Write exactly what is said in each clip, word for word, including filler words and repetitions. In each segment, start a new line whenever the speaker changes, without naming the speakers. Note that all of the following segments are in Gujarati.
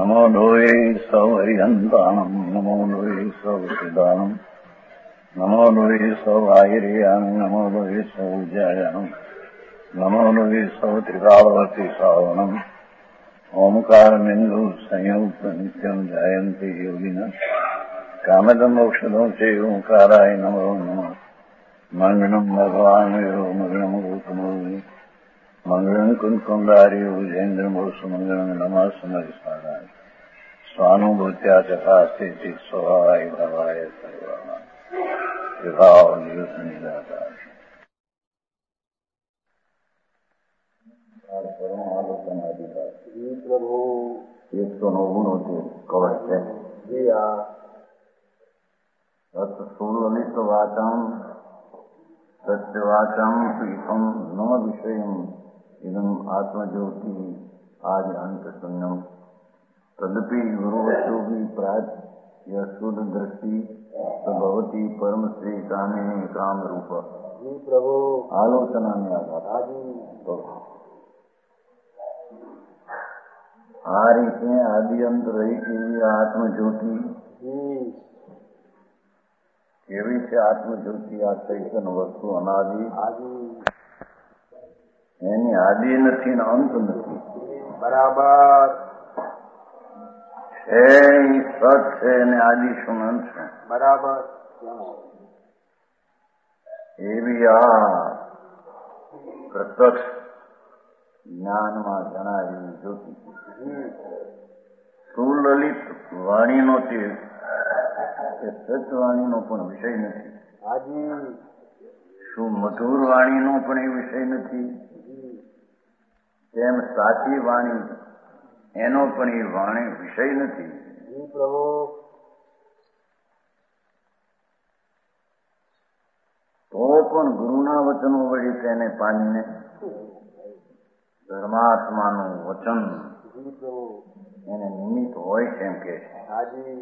नमो लोये सौहरिहन्ताणम् नमो लोये सौहृदानम् नमो लोये सौभागिर्याम् नमो लोये सौज्यायाम् नमो लोये सौत्रिकावती सावनम् ओंकारमिन्दु संयुक्त नित्यम् जायन्ति योगिनः कामदम् मोक्षदम् च ओंकाराय नमो नमः मङ्गलम् भगवान् यो मङ्गलम् गौतमोऽयि मङ्गलम् कुन्कुण्डार्यो विजेन्द्रमोसुमङ्गलम् नमः समरिस्मराय स्वानुभूत्या चकास्ते स्वभावाय भवाय सर्वाणाम् विभाव नियुतनिदाताय
प्रभु
एक सौ नौगुणों कवच है सुललितवाचम सत्यवाचम पीठम न विषयम इदम आत्मज्योति आज अंत शून्यम तदपि गुरुवस्तु की प्राच यह शुद्ध दृष्टि भवती परम श्री कामिनी काम रूप
जी प्रभु
आलोचना में आधा तो आ रही है आदि अंत रही केवी आत्मज्योति केवी से आत्मज्योति आ चैतन वस्तु अनादि
आदि
एनी आदि नहीं न अंत नहीं
बराबर
है सच है ने आदि सुनंत है
बराबर
ये भी आ प्रत्यक्ष ज्ञान में जनावी ज्योति सुललित वाणी नो તે સત્યવાણી નો પણ વિષય નથી
હાજી
શું મધુર વાણી નો પણ એ વિષય નથી તેમ સાચી વાણી એનો પણ એ વાણી વિષય નથી
જી પ્રભુ
તો પણ ગુરુના વચનો વળી તેને પામીને ધર્માત્માનું વચન એને નિમિત્ત હોય તેમ કે
હાજી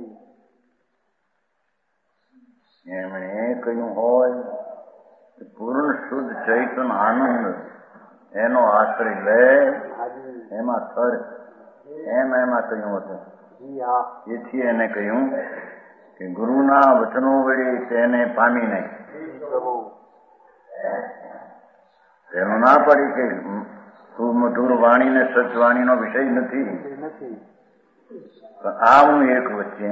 એમણે કહ્યું હોય પૂર્ણ શુદ્ધ ચૈતન આનંદ એનો આશ્રય લે એમાં સર એમ એમાં કહ્યું હતું એથી એને કહ્યું કે ગુરુના વચનો વળી તેને પામીને તેનું ના પડી કે સુમધુર વાણી ને સચવાણી નો વિષય નથી આવું એક વચ્ચે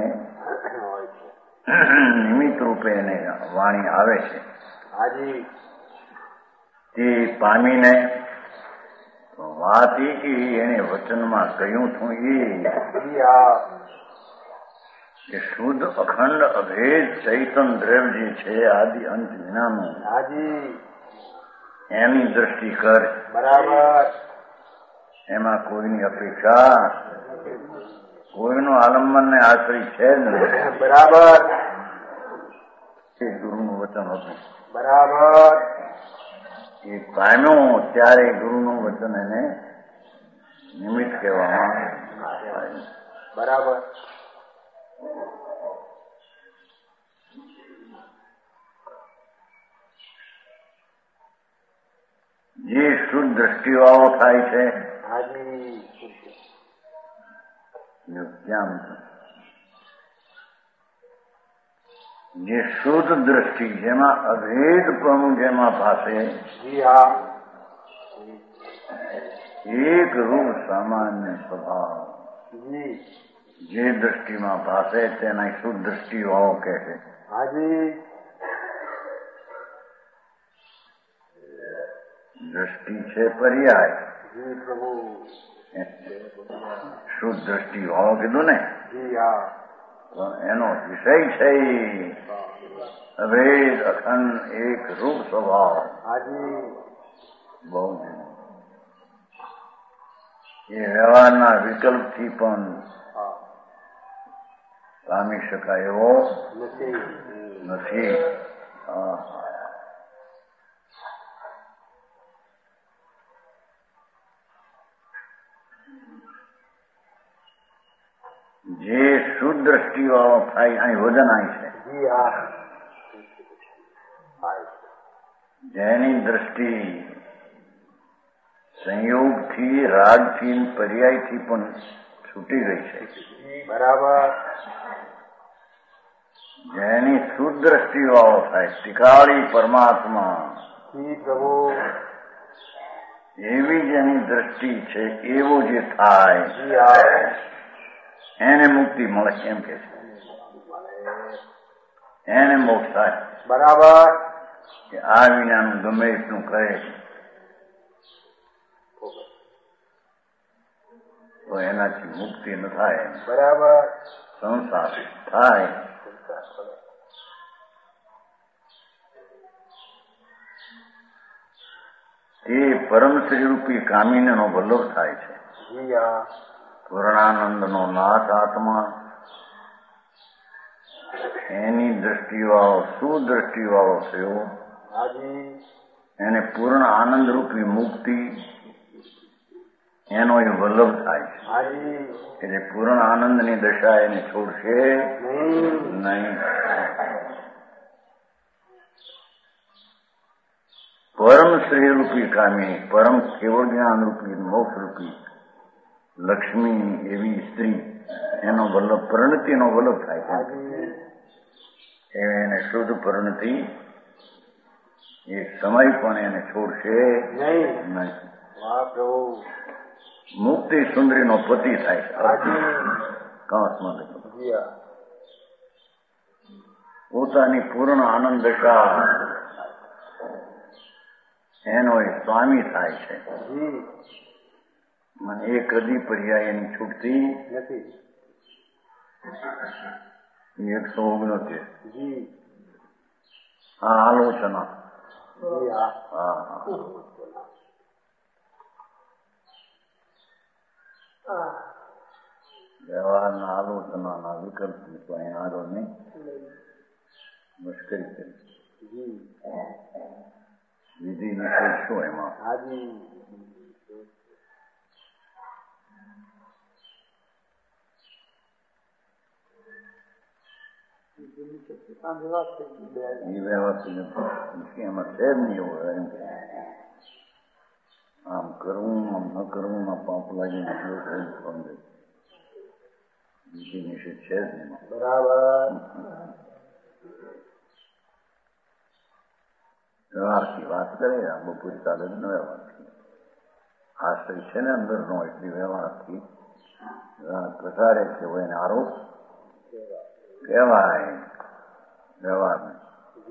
નિમિત્ત રૂપે એને વાણી આવે છે તે પામીને વાત એ કે એને વચનમાં કહ્યું છું એ કે શુદ્ધ અખંડ અભેદ ચૈતન દ્રવ્ય જે છે આદિ અંત વિનાનું એની દ્રષ્ટિ કર
બરાબર
એમાં કોઈની અપેક્ષા કોઈનો આલંબન ને આશ્રય છે જ નહીં
બરાબર
એ ગુરુનું વચન હતું
બરાબર
એ પામ્યો ત્યારે ગુરુનું વચન એને નિમિત્ત કહેવામાં આવે
બરાબર
જે શુદ્ધ દ્રષ્ટિવાળો થાય છે ક્યાં જે શુદ્ધ દ્રષ્ટિ જેમાં અભેદપણું જેમાં ભાષે એક રૂપ સામાન્ય સ્વભાવ જે દ્રષ્ટિમાં ભાષે તેના શુદ્ધ દ્રષ્ટિવાળો કહે છે દ્રષ્ટિ છે પર્યાય શુદ્ધ દ્રષ્ટિ વાળો કીધું ને એનો વિષય છે અભેદ અખંડ એક રૂપ સ્વભાવ બહુ એ વ્યવહારના વિકલ્પથી પણ પામી શકાય એવો નથી જે શુદ્ધ દ્રષ્ટિવાળો થાય અહીં વજન અહીં છે જેની દ્રષ્ટિ સંયોગથી રાગથી પર્યાયથી પણ છૂટી ગઈ છે.
બરાબર.
જેની સુદ્રષ્ટિવાળો થાય ટીકાળી પરમાત્મા
જી પ્રભુ.
એવી જેની દ્રષ્ટિ છે એવો જે થાય
જી હા.
એને મુક્તિ મળે એમ કે છે. એને મોક્ષ થાય.
બરાબર.
કે આ વિનાનું ગમે એટલું કરે તો એનાથી મુક્તિ ન થાય.
બરાબર.
સંસાર થાય. એ પરમ શ્રીરૂપી કામિનીનો વલ્લભ થાય છે.
જી હા.
પૂર્ણાનંદનો નાથ આત્મા એની દ્રષ્ટિવાળો સુદ્રષ્ટિવાળો થયો.
હાજી.
એને પૂર્ણ આનંદરૂપી મુક્તિ એનો એ વલ્લભ થાય છે.
હાજી.
એટલે પૂર્ણ આનંદની દશા એને છોડશે
નહીં.
નહીં. પરમ શ્રીરૂપી કામિની, પરમ કેવળ જ્ઞાનરૂપી, મોક્ષરૂપી લક્ષ્મી એવી સ્ત્રી એનો વલ્લભ પરિણતિનો વલ્લભ થાય છે.
હાજી.
એને શુદ્ધ પરિણતિ એ સમય પણ એને છોડશે
નહીં.
નહીં.
વાહ પ્રભુ.
મુક્તિ સુંદરીનો પતિ થાય છે.
હાજી.
કાંસમાં લખ્યું.
જી હા.
પોતાની પૂર્ણ આનંદ દશા એનો એ સ્વામી થાય છે.
જી.
મને એ કદી પર્યાય એની છૂટતી
નથી.
એકસો ઓગણોતેર.
જી.
આ આલોચના.
જી હા.
હા હા. વ્યવહારના આલોચનાના વિકલ્પ તો અહીંયા આગળ નહીં મુશ્કેલ છે.
જી.
વિધિ નિષેધ શું એમાં?
હાજી.
એ વ્યવસ્થિત નથી. એમાં છે જ નહીં એવું. એમ કે આમ કરવું આમ ન કરવું ના પાપ લાગીને સમજે. વિધિ નિષેધ છે જ નહીં.
બરાબર.
વ્યવહારથી વાત કરે આ બપોરી ચાલે ને વ્યવહારથી આશ્રય છે ને અંદરનો એટલી વ્યવહારથી ઘટાડે છે એને આરોપ કહેવાય વ્યવહાર ને.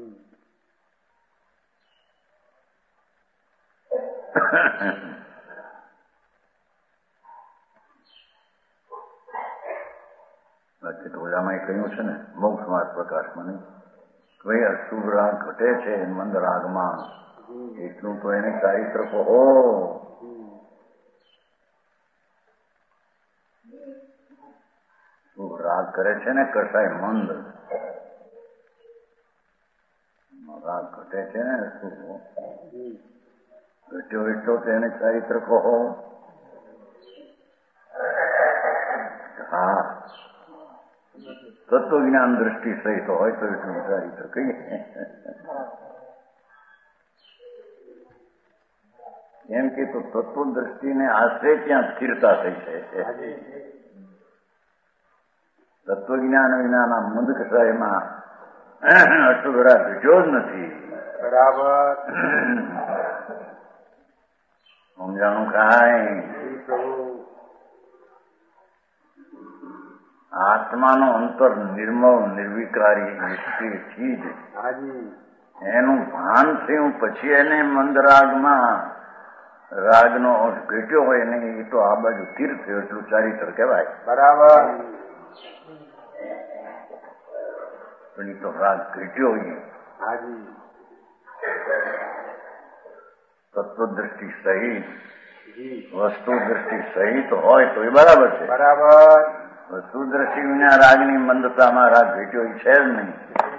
બાકી તો ઓલામાં કહ્યું છે ને મોક્ષ માર્ગ પ્રકાશમાં નહીં કોઈ અશુભ રાગ ઘટે છે મંદ રાગમાં એટલું તો એને ચારિત્ર કહો. શુભ રાગ કરે છે ને કસાય મંદ રાગ ઘટે છે ને શુભ ઘટ્યો એટલો તો એને ચારિત્ર કહો. હા તત્વજ્ઞાન દ્રષ્ટિ સહિત હોય તો એટલું ચારિત્ર કહીએ. એમ કે તો તત્વ દ્રષ્ટિને આશ્રય ત્યાં સ્થિરતા થઈ છે. તત્વજ્ઞાન વિનાના મંદ કસાયમાં અશુભરા ઘટ્યો જ નથી.
બરાબર.
સમજાણું કાંઈ? આત્માનો અંતર નિર્મળ નિર્વિકારી નિષ્ક્રિય ચીજ એનું ભાન થયું પછી એને મંદ રાગમાં રાગનો અંશ ઘટ્યો હોય નહીં એ તો આ બાજુ સ્થિર થયો એટલું ચારિત્ર કહેવાય.
બરાબર.
પણ એ તો રાગ ઘટ્યો હોય તત્વદ્રષ્ટિ સહિત વસ્તુ દ્રષ્ટિ સહિત હોય તો એ બરાબર છે.
બરાબર.
વસ્તુ દ્રષ્ટિ વિના રાગની મંદતામાં રાગ ઘટ્યો એ છે જ નહીં.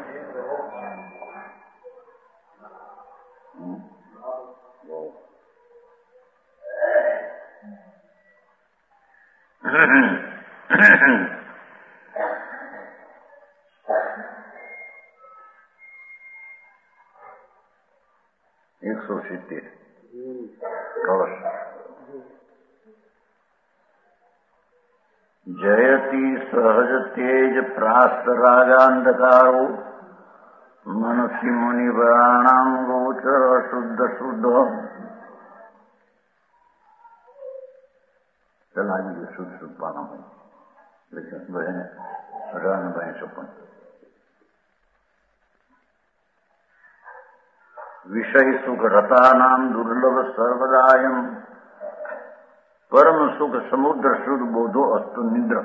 એકસો સિત્તેર કળશ જયતી સહજ તેજ પ્રાસ્ત રાગાંધકારો મનસી મુનિવરાણામ ગોચર શુદ્ધ શુદ્ધ. ચલાવી શુદ્ધ શુદ્ધ પાના બહેને અઢાર ભાઈ છપ્પન. વિષય સુખ રતાનામ દુર્લભ સર્વદાયમ પરમ સુખ સમુદ્ર શુદ્ધ બોધો અસ્તુ નિદ્ર.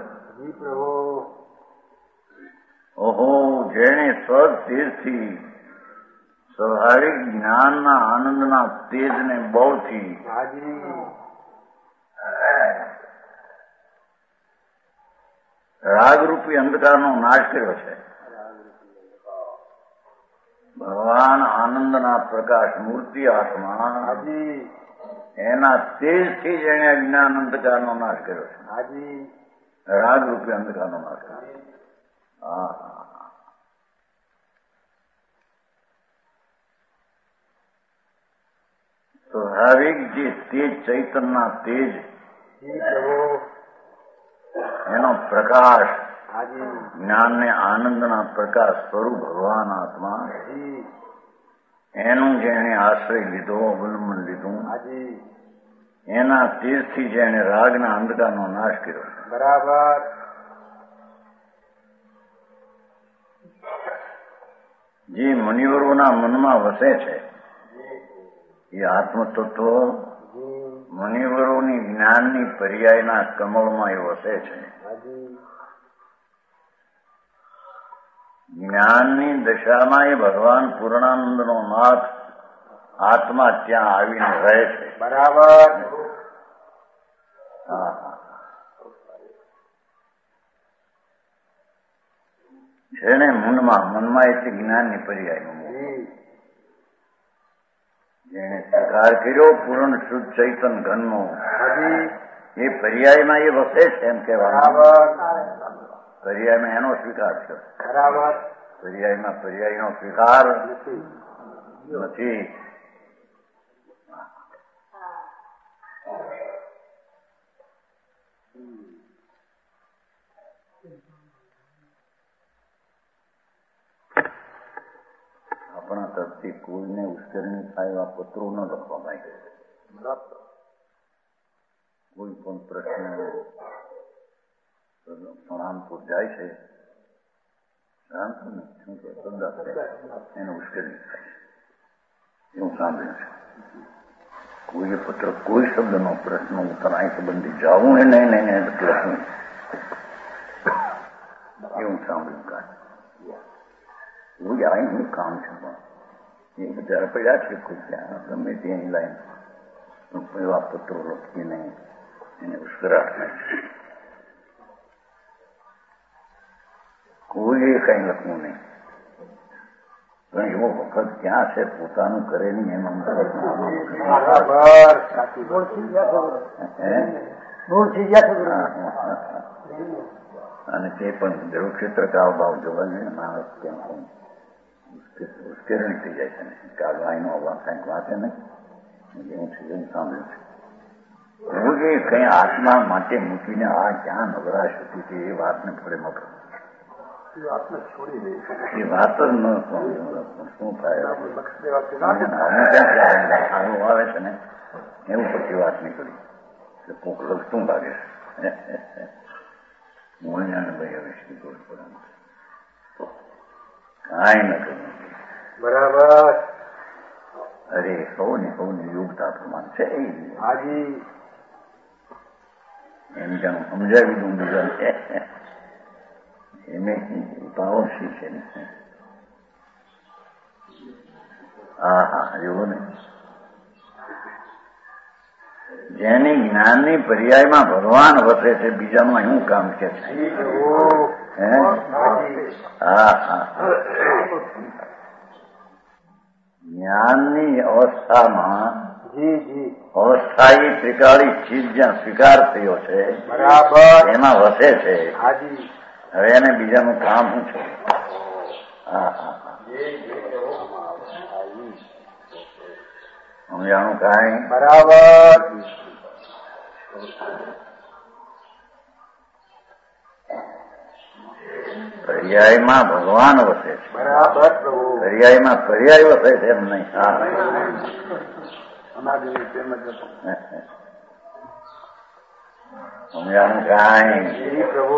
ઓહો, જેણે સદ તેજથી સ્વાભાવિક જ્ઞાનના આનંદના તેજને બળથી રાગરૂપી અંધકારનો નાશ કર્યો છે. ભગવાન આનંદના પ્રકાશ મૂર્તિ આત્મા એના તેજથી જેણે અજ્ઞાન અંધકારનો નાશ કર્યો છે. રાગરૂપી અંધકારનો નાશ કર્યો. હા, સ્વાભાવિક જે તેજ ચૈતનના તેજ એનો પ્રકાશ જ્ઞાન ને આનંદના પ્રકાશ સ્વરૂપ ભગવાન આત્મા એનું જેણે આશ્રય લીધો, અવલંબન લીધું, એના તેજથી જેણે રાગના અંધકારનો નાશ કર્યો.
બરાબર.
જે મુનિવરોના મનમાં વસે છે એ આત્મતત્વ મુનિવરોની જ્ઞાનની પર્યાયના કમળમાં એ વસે છે. જ્ઞાનની દશામાં એ ભગવાન પૂર્ણાનંદનો નાથ આત્મા ત્યાં આવીને રહે છે.
બરાબર.
હા, છે ને મનમાં મનમાં એટલે જ્ઞાનની પર્યાયમાં જેને સ્વીકાર કર્યો પૂર્ણ શુદ્ધ ચૈતન ઘનનો એ પર્યાયમાં એ વસે છે એમ કહેવાનું. પર્યાયમાં એનો સ્વીકાર છે.
બરાબર.
પર્યાયમાં પર્યાયનો સ્વીકાર નથી. આપણા તરફથી કોઈને ઉશ્કેરણી થાય એવા પત્રો ન લખવા માંગે. કોઈ પણ પ્રશ્ન પ્રણામપુર જાય છે એને ઉશ્કેરણી થાય એવું સાંભળ્યું છે. કોઈએ પત્ર કોઈ શબ્દનો પ્રશ્ન ઉતરાય સંબંધી જવું એ નહીં નહીં લખવું એવું સાંભળ્યું. કાંઈ એવું જ આવીનું કામ છે પણ એ બિચારા પડ્યા છે કોઈ ત્યાં ગમે ત્યાંની લાઈન એવા પત્રો લખીને એને ઉશ્કેરાટ નહીં. કોઈએ કઈ લખવું નહીં. પણ એવો વખત ક્યાં છે પોતાનું કરે નહીં એમાં અને તે પણ દેવક્ષેત્ર કાળ ભાવ જોવા જોઈએ. માણસ કેમ ઉશ્કેરણી થઈ જાય છે ને કાળ વાયનો અવાજ કંઈક વાંચે ને એવું છે એવું સાંભળ્યું છે. હું જે કઈ આત્મા માટે મૂકીને આ ક્યાં નવરાશ હતી તે એ વાતને થોડે મોકલો. એ વાત જ ન શું થાય સારું આવે છે ને એવું પછી વાત નીકળી કે કોક લખતું લાગે છે. હું જાણે ભાઈ હવે શ્રી કૃષ્ણ કાંઈ ન કર્યું.
બરાબર.
અરે સૌને સૌની યોગતા પ્રમાણ છે એમ જાણું સમજાવી દઉં બીજા એને પાવરશી છે ને. હા હા એવું ને જેની જ્ઞાનની પર્યાયમાં ભગવાન વસે છે બીજાનું શું કામ કે છે. હા હા જ્ઞાનની અવસ્થામાં અવસ્થાયી ત્રિકાળી ચીજ જ્યાં સ્વીકાર થયો છે
બરાબર
એમાં વસે છે.
હાજી.
હવે એને બીજાનું કામ શું છે. હા હા સમજાણું કાંઈ.
બરાબર.
પર્યાયમાં ભગવાન વસે છે.
બરાબર પ્રભુ.
પર્યાયમાં પર્યાય વસે છે એમ નહીં. હા સમજાણું કાંઈ
પ્રભુ.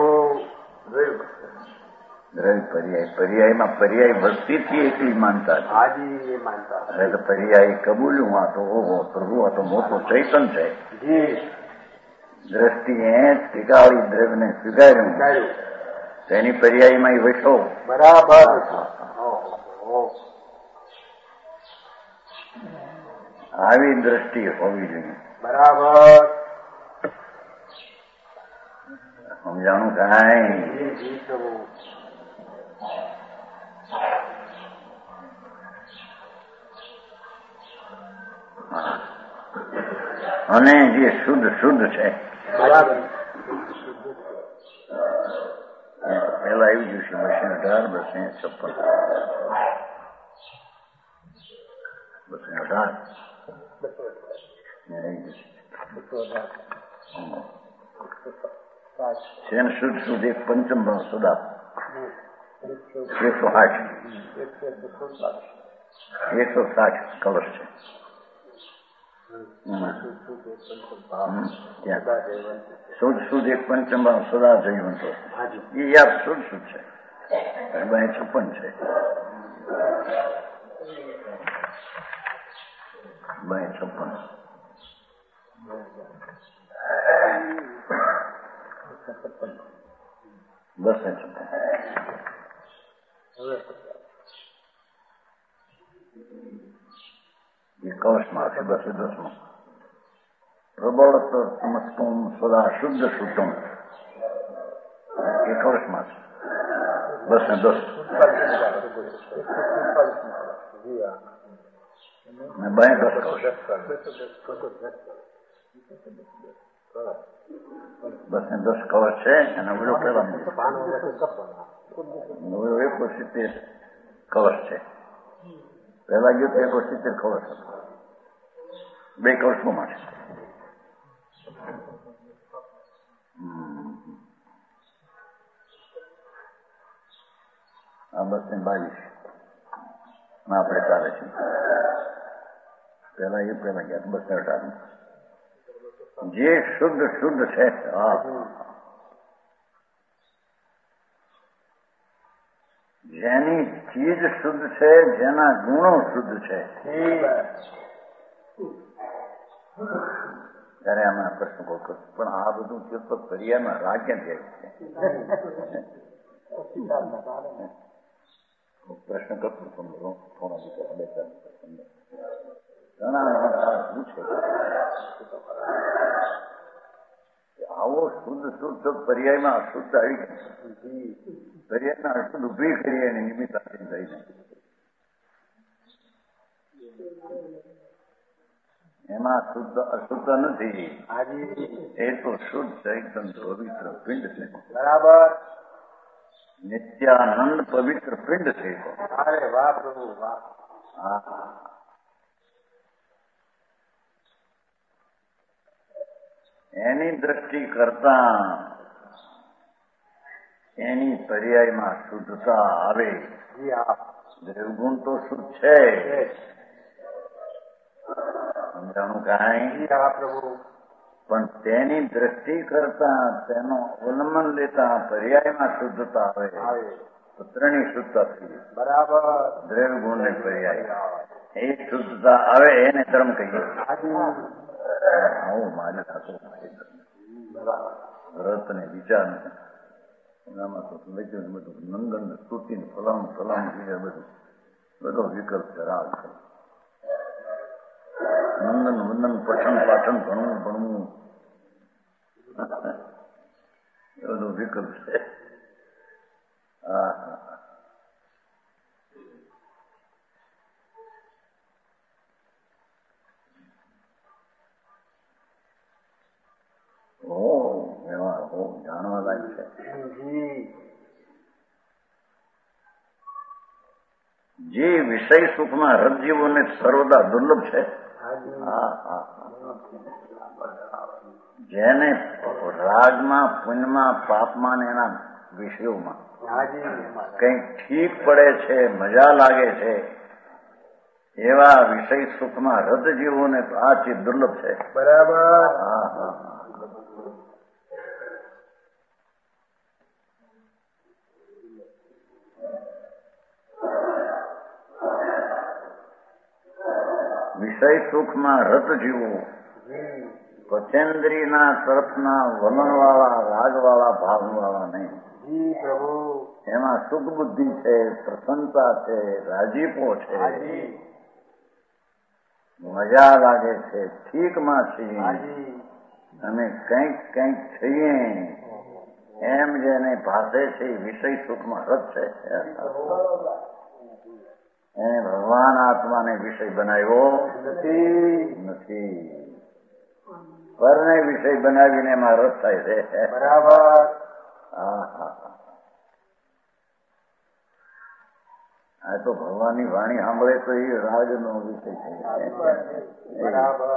પર્યાય પર્યાયમાં પર્યાય વસ્તીથી એટલી માનતા છે.
હાજી એ માનતા.
હવે તો પર્યાય કબૂલ્યું આ તો ઓહો પ્રભુ આ તો મોટો ચૈતન છે.
જી
દ્રષ્ટિએ ટીકાળી દ્રવ્યને સ્વીકાર્યું તેની પર્યાયમાં વસો.
બરાબર.
આવી દ્રષ્ટિ હોવી જોઈએ.
બરાબર.
સમજાણું કાંઈ
જી પ્રભુ.
અને જે શુદ્ધ શુદ્ધ છે
બરાબર.
પેલા આવી જશે બસો અઢાર બસો છપ્પન બસો અઢાર છે ને શુદ્ધ શુદ્ધ એક પંચમ ભાવ સુધા એકસો આઠ એકસો સાઠ કલશ છે. શુદ્ધ શુદ્ધ એક પંચમ ભાવ સદા જયું તો એ યાર શુદ્ધ શુદ્ધ છે. બે છપ્પન છે. બે છપ્પન બસ છપ્પન એ કવશમાં છે. બસો દસમાં પ્રબળ તો સમસ્તમ સદા શુદ્ધ શુદ્ધમ એ કવશમાં છે. બસ ને દસ ને બે દસ કવશ બસ ને દસ કવશ છે. અને ઓલો પેલા ઓલો એકો સિત્તેર કવશ છે. પહેલા ગયો તો એકો સિત્તેર કવશ હતો. બે કવશોમાં છે. આ બસ ને બાવીસ આપણે ચાલે છે. પેલા એ પેલા ગયા બસ ને અઢાર જે શુદ્ધ શુદ્ધ છે. હા જેની ચીજ શુદ્ધ છે, જેના ગુણો શુદ્ધ છે ત્યારે અમે પ્રશ્ન કહો પણ આ બધું ચેતક પર્યાયમાં રાગ્ય છે. પ્રશ્ન કરતો સમજો થોડા દીકરા બે ચાર ઘણા પૂછે આવો શુદ્ધ શુદ્ધ પર્યાયમાં અશુદ્ધ આવી ગઈ. પર્યાયમાં અશુદ્ધ ઉભી કરીએ અને નિમિત્ત આપીને થઈને એમાં શુદ્ધ અશુદ્ધ નથી. એ તો શુદ્ધ એકદમ પવિત્ર પિંડ છે.
બરાબર.
નિત્યાનંદ પવિત્ર પિંડ છે.
અરે વાહ પ્રભુ વાહ.
હા એની દ્રષ્ટિ કરતા એની પર્યાયમાં શુદ્ધતા આવે. દેવગુણ તો શુદ્ધ છે. સમજાણું કાંઈ
પ્રભુ.
પણ તેની દ્રષ્ટિ કરતા તેનો અવલંબન લેતા પર્યાયમાં શુદ્ધતા આવે તો ત્રણેય શુદ્ધતા થઈ.
બરાબર.
દ્રવ્યગુણ ને પર્યાય એ શુદ્ધતા આવે એને ધર્મ કહીએ. આવું મારે થતું રત ને વિચાર એનામાં તો લખ્યું બધું નંદન સ્તુતિ ને ફલાણું ફલાણું બીજા બધું બધો વિકલ્પ છે. રાગ છે. નંદન વંદન પઠન પાઠન ભણવું ભણવું એ બધું વિકલ્પ છે. હા ઓ એવા હો જાણવા લાયક છે. જે વિષય સુખમાં રસજીવોને સર્વદા દુર્લભ છે. હા હા જેને રાગમાં પુણ્યમાં પાપમાં એના વિષયોમાં
હાજી
કંઈક ઠીક પડે છે, મજા લાગે છે, એવા વિષય સુખમાં રત જીવોને આ ચીજ દુર્લભ છે.
બરાબર.
હા હા હા. વિષય સુખમાં રત જીવવું, પચેન્દ્રીના તરફના વલણવાળા રાગવાળા ભાવવાળા નહીં.
જી પ્રભુ.
એમાં સુખ બુદ્ધિ છે, પ્રસન્નતા છે, રાજીપો છે, મજા લાગે છે, ઠીકમાં છીએ અને કંઈક કંઈક છીએ એમ જેને ભાષે છે એ વિષય સુખમાં રત છે. એને ભગવાન આત્માને વિષય બનાવ્યો નથી. પરને વિષય બનાવીને એમાં રસ થાય છે.
બરાબર.
હા હા. આ તો ભગવાનની વાણી સાંભળે તો એ રાગનો વિષય છે.
બરાબર.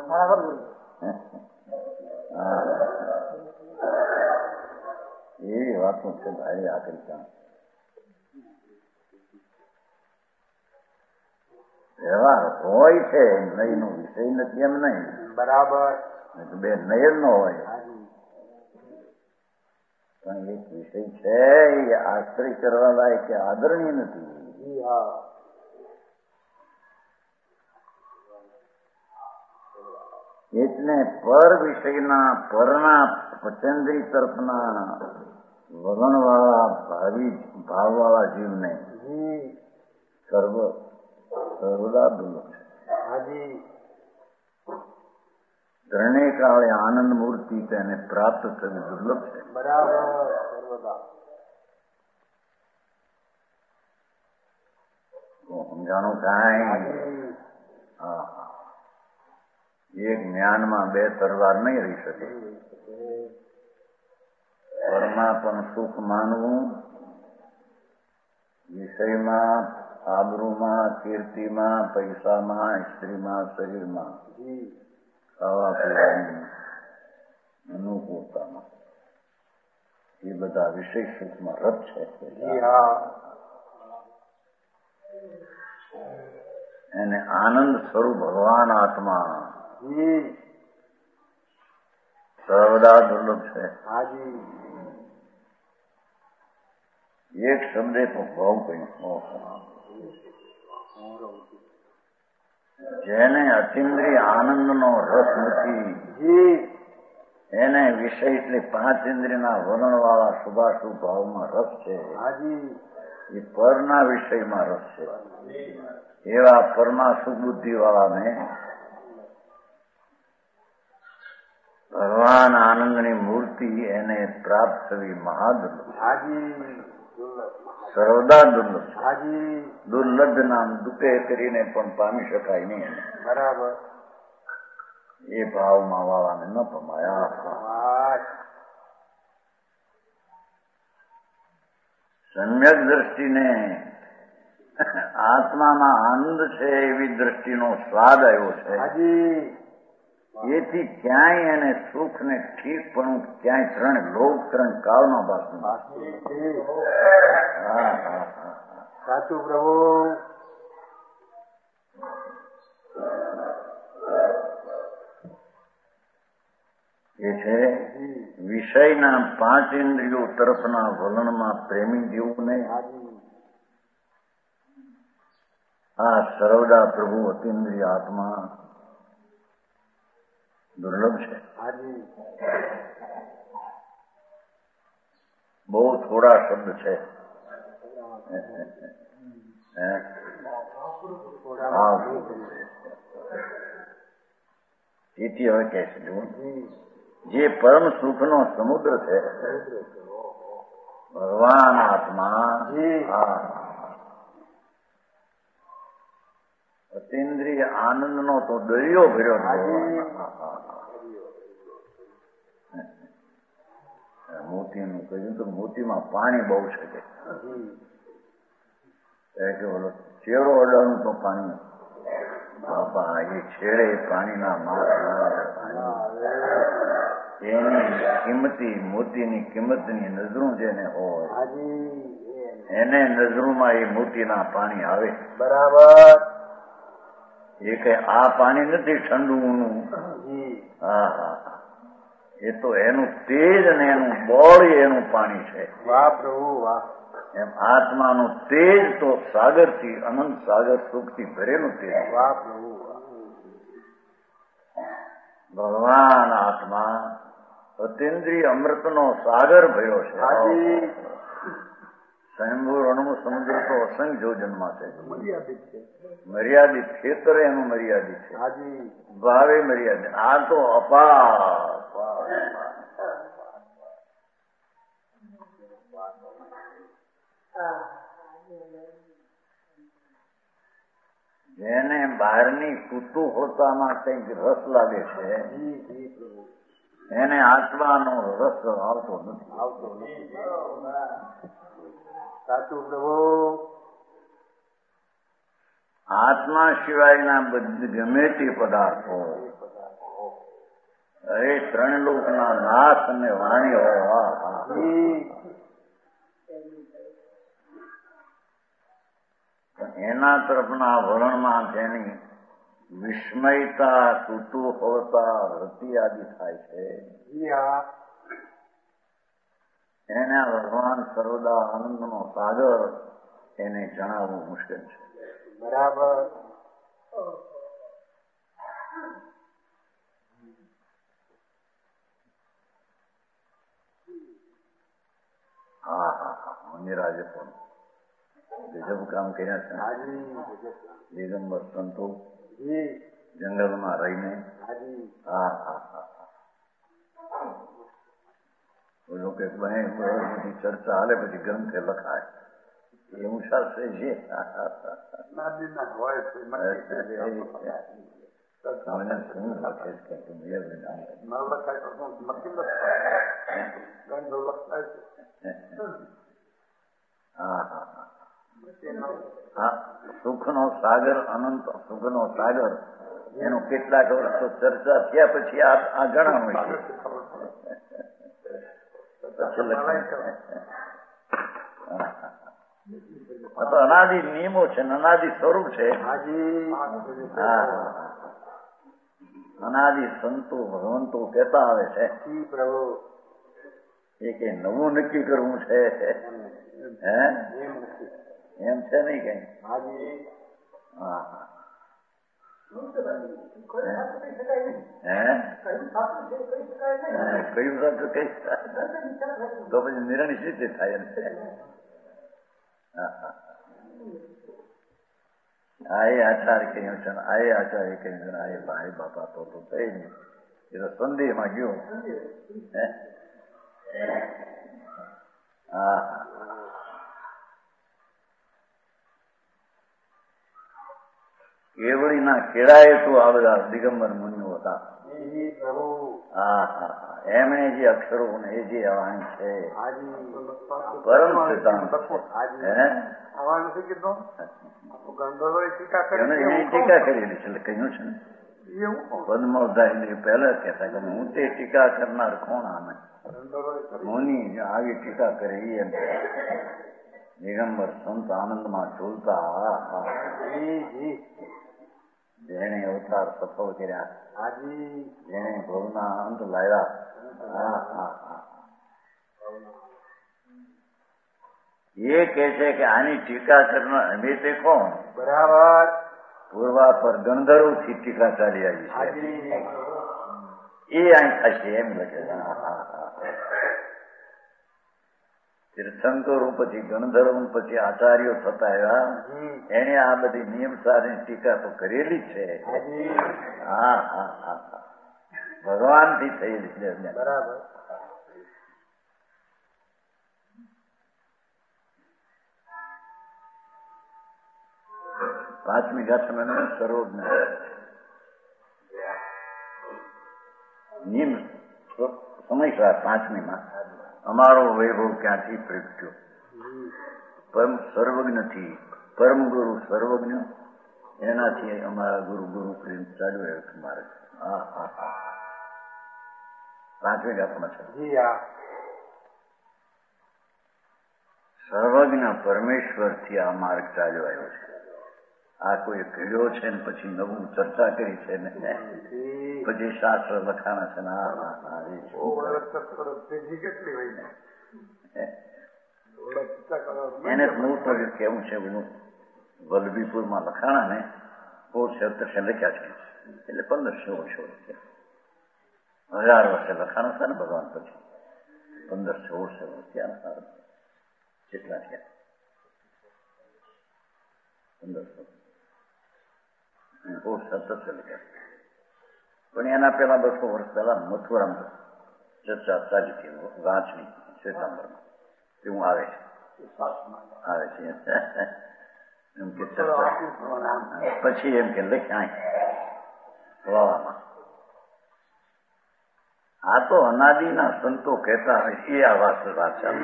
એવી વાતો છે ભાઈ આકર્ષણ. વ્યવહાર હોય છે, નયનો વિષય નથી એમ નહીં.
બરાબર.
બે નયન નો હોય પણ એક વિષય છે એ આશ્રય કરવા લાયક કે આદરણીય નથી. એટલે પર વિષયના પરના પચેન્દ્રી તરફના વલણવાળા ભાવી ભાવવાળા જીવને સર્વ સર્વદા દુર્લભ છે. ત્રણે કાળે આનંદ મૂર્તિ તેને પ્રાપ્ત થવી દુર્લભ છે.
બરાબર. સર્વદા
સમજાણું કાંઈ? હા હા. એક જ્ઞાનમાં બે તરવાર નહીં રહી શકે. પરમાં પણ સુખ માનવું, વિષયમાં, આબરૂમાં, કીર્તિમાં, પૈસામાં, સ્ત્રીમાં, શરીરમાં, ખાવા પીવાની અનુકૂળતામાં એ બધા વિષય સુખમાં રત છે. એને આનંદ સ્વરૂપ ભગવાન આત્મા સર્વદા દુર્લભ છે. એક શબ્દે તો બહુ કહ્યું. જેને અતિન્દ્રિય આનંદનો રસ નથી એને વિષય એટલે પાંચ ઇન્દ્રિયના વલણવાળા શુભાશુભ ભાવમાં રસ છે. એ પરના વિષયમાં રસ છે. એવા પરમાં સુબુદ્ધિ વાળાને ભગવાન આનંદની મૂર્તિ એને પ્રાપ્ત થવી મહાદુર્લભ. સર્વદા દુર્લભ છે. દુર્લભ નામ દુઃખે કરીને પણ પામી શકાય નહીં.
બરાબર.
એ ભાવમાં વાળાને ન પમાયા. સમ્યક દ્રષ્ટિને આત્મામાં આનંદ છે એવી દ્રષ્ટિનો સ્વાદ આવ્યો છે. એથી ક્યાંય એને સુખ ને ઠીક પણ ક્યાંય ત્રણ લોક ત્રણ કાળમાં બાસનું.
સાચું પ્રભુ.
એ છે વિષયના પાંચ ઇન્દ્રિયો તરફના વલણમાં પ્રેમી જેવું નહીં. આ સર્વદા પ્રભુ અતિન્દ્રિય આત્મા દુર્લભ છે. બહુ થોડા શબ્દ છે. તેથી હવે કહે છે જે પરમ સુખનો સમુદ્ર છે ભગવાન આત્મા, અતિન્દ્રિય આનંદનો તો દરિયો ભર્યો. મોતીનું કહ્યું તો મોતીમાં પાણી બહુ છે કે બોલો ચેડો અડાણું તો પાણી. બાપા એ છેડે પાણીના માસ એની કિંમતી મોતીની કિંમતની નજરું જેને હોય
હાજી
એને નજરુમાં એ મોતીના પાણી આવે.
બરાબર
એ કઈ આ પાણી નથી ઠંડુનું.
જી
હા હા એ તો એનું તેજ અને એનું બળ એનું પાણી છે.
વાહ પ્રભુ વાહ.
એમ આત્માનું તેજ તો સાગરથી અનંત સાગર સુખથી ભરેલું તેજ.
વાહ પ્રભુ વાહ.
ભગવાન આત્મા અતિન્દ્રિય અમૃતનો સાગર ભર્યો છે.
હાજી
સ્વયંભૂ રણનું સમુદ્ર તો અસંખ્ય જોજનમાં છે.
મર્યાદિત છે.
મર્યાદિત ખેતર એનું મર્યાદિત છે.
હાજી
ભાવે મર્યાદિત. આ તો અપાર. જેને બહારની કુતૂહલતામાં કંઈક રસ લાગે છે
જી જી પ્રભુ
એને આત્માનો રસ આવતો નથી.
આવતો નથી. સાચું પ્રભુ.
આત્મા સિવાયના બધી ગમે તે પદાર્થો અરે ત્રણ લોકના નાથ અને વાણી હોય. એના તરફના વલણમાં જેની વિસ્મયતા કુતૂહલતા રતિ આદિ થાય છે એને ભગવાન સર્વદા આનંદનો સાગર એને જણાવવું મુશ્કેલ છે.
બરાબર
હા હા હા મંદિરાજે પણ ગજબ કામ કર્યા છે. દિગંબર સંતો જંગલમાં રહીને હા હા હા બોલો કે બધી ચર્ચા હાલે પછી ગ્રંથે લખાય એવું શાસ્ત્ર છે. હા હા હા સુખનો સાગર અનંત સુખનો સાગર એનું કેટલાક વર્ષો ચર્ચા થયા પછી આ જણાવું છે. તો અનાદિ નિયમો છે અનાદિ સ્વરૂપ છે. હા અનાદિ સંતો ભગવંતો કહેતા આવે છે એ કે નવું નક્કી કરવું છે. હે એમ છે નઈ કઈ. હા હા હે કયું શાસ્ત્ર કઈ તો પછી નિર્ણય રીતે થાય એમ છે. આ એ આચાર્ય કહ્યું છે આ એ આચાર્ય કહ્યું છે આ એ ભાઈ બાપા તો તો કઈ નહીં એ તો સંદેહમાં ગયો. હા કેવડીના કેળાએ તો આ બધા દિગંબર મુનિઓ હતા. હા હા એમણે જે અક્ષરો ને એ જે વાણી છે પરમ સિદ્ધાંત એની ટીકા કરેલી છે કહ્યું છે ને પદ્મોધારી પહેલા કહેતા કે હું તે ટીકા કરનાર કોણ આમે મુનિ આવી ટીકા કરે એમ દિગંબર સંત આનંદમાં ઝૂલતા જેને અવતાર સફળ કર્યા જેને ભવના અંત લાવ્યા. હા હા હા એ કે છે કે આની ટીકા કરનાર અમે તે કોણ.
બરાબર
પૂર્વા પર ગંધર્વ થી ટીકા ચાલી આવી છે એ અહીં થશે એમ લખે. હા હા હા તીર્થંકરો પછી ગણધર્વ પછી આચાર્યો થતા આવ્યા એને આ બધી નિયમ સારી ટીકા તો કરેલી છે. હા હા હા ભગવાન થી થયેલી છે.
બરાબર
પાંચમી ગાથા સર્વજ્ઞ નિયમ સમયસર પાંચમીમાં અમારો વૈભવ ક્યાંથી પ્રગટ્યો પરમ સર્વજ્ઞથી પરમ ગુરુ સર્વજ્ઞ એનાથી અમારા ગુરુ ગુરુ પ્રેમ ચાલુ રહ્યો છે મારે. હા હા હા પાંચમી ગાથામાં છે.
જી હા.
સર્વજ્ઞ પરમેશ્વરથી આ માર્ગ ચાલ્યો આવ્યો છે. આ કોઈ ઘડ્યો છે ને પછી નવું ચર્ચા કરી છે ને પછી શાસ્ત્ર લખાણા છે ને આ એને મૂળ પર કેવું છે બધું વલ્લભીપુરમાં લખાણા ને બહુ સત્તરસે લખ્યા છે એટલે પંદરસો વર્ષો હજાર વર્ષે લખાણા છે ને ભગવાન પછી પંદરસો વર્ષે ત્યાં કેટલા થયા પંદરસો બહુ સત્તરસો લખ્યા. પણ એના પેલા બસો વર્ષ પહેલા મથુરામાં ચર્ચા ચાલી હતી વાંચની શ્વેતાંબરમાં એવું આવે છે આવે છે એમ કે ચર્ચા પછી એમ કે લખ્યા વાવામાં. આ તો અનાદિના સંતો કહેતા હોય એ આ વાત વાત ચાલુ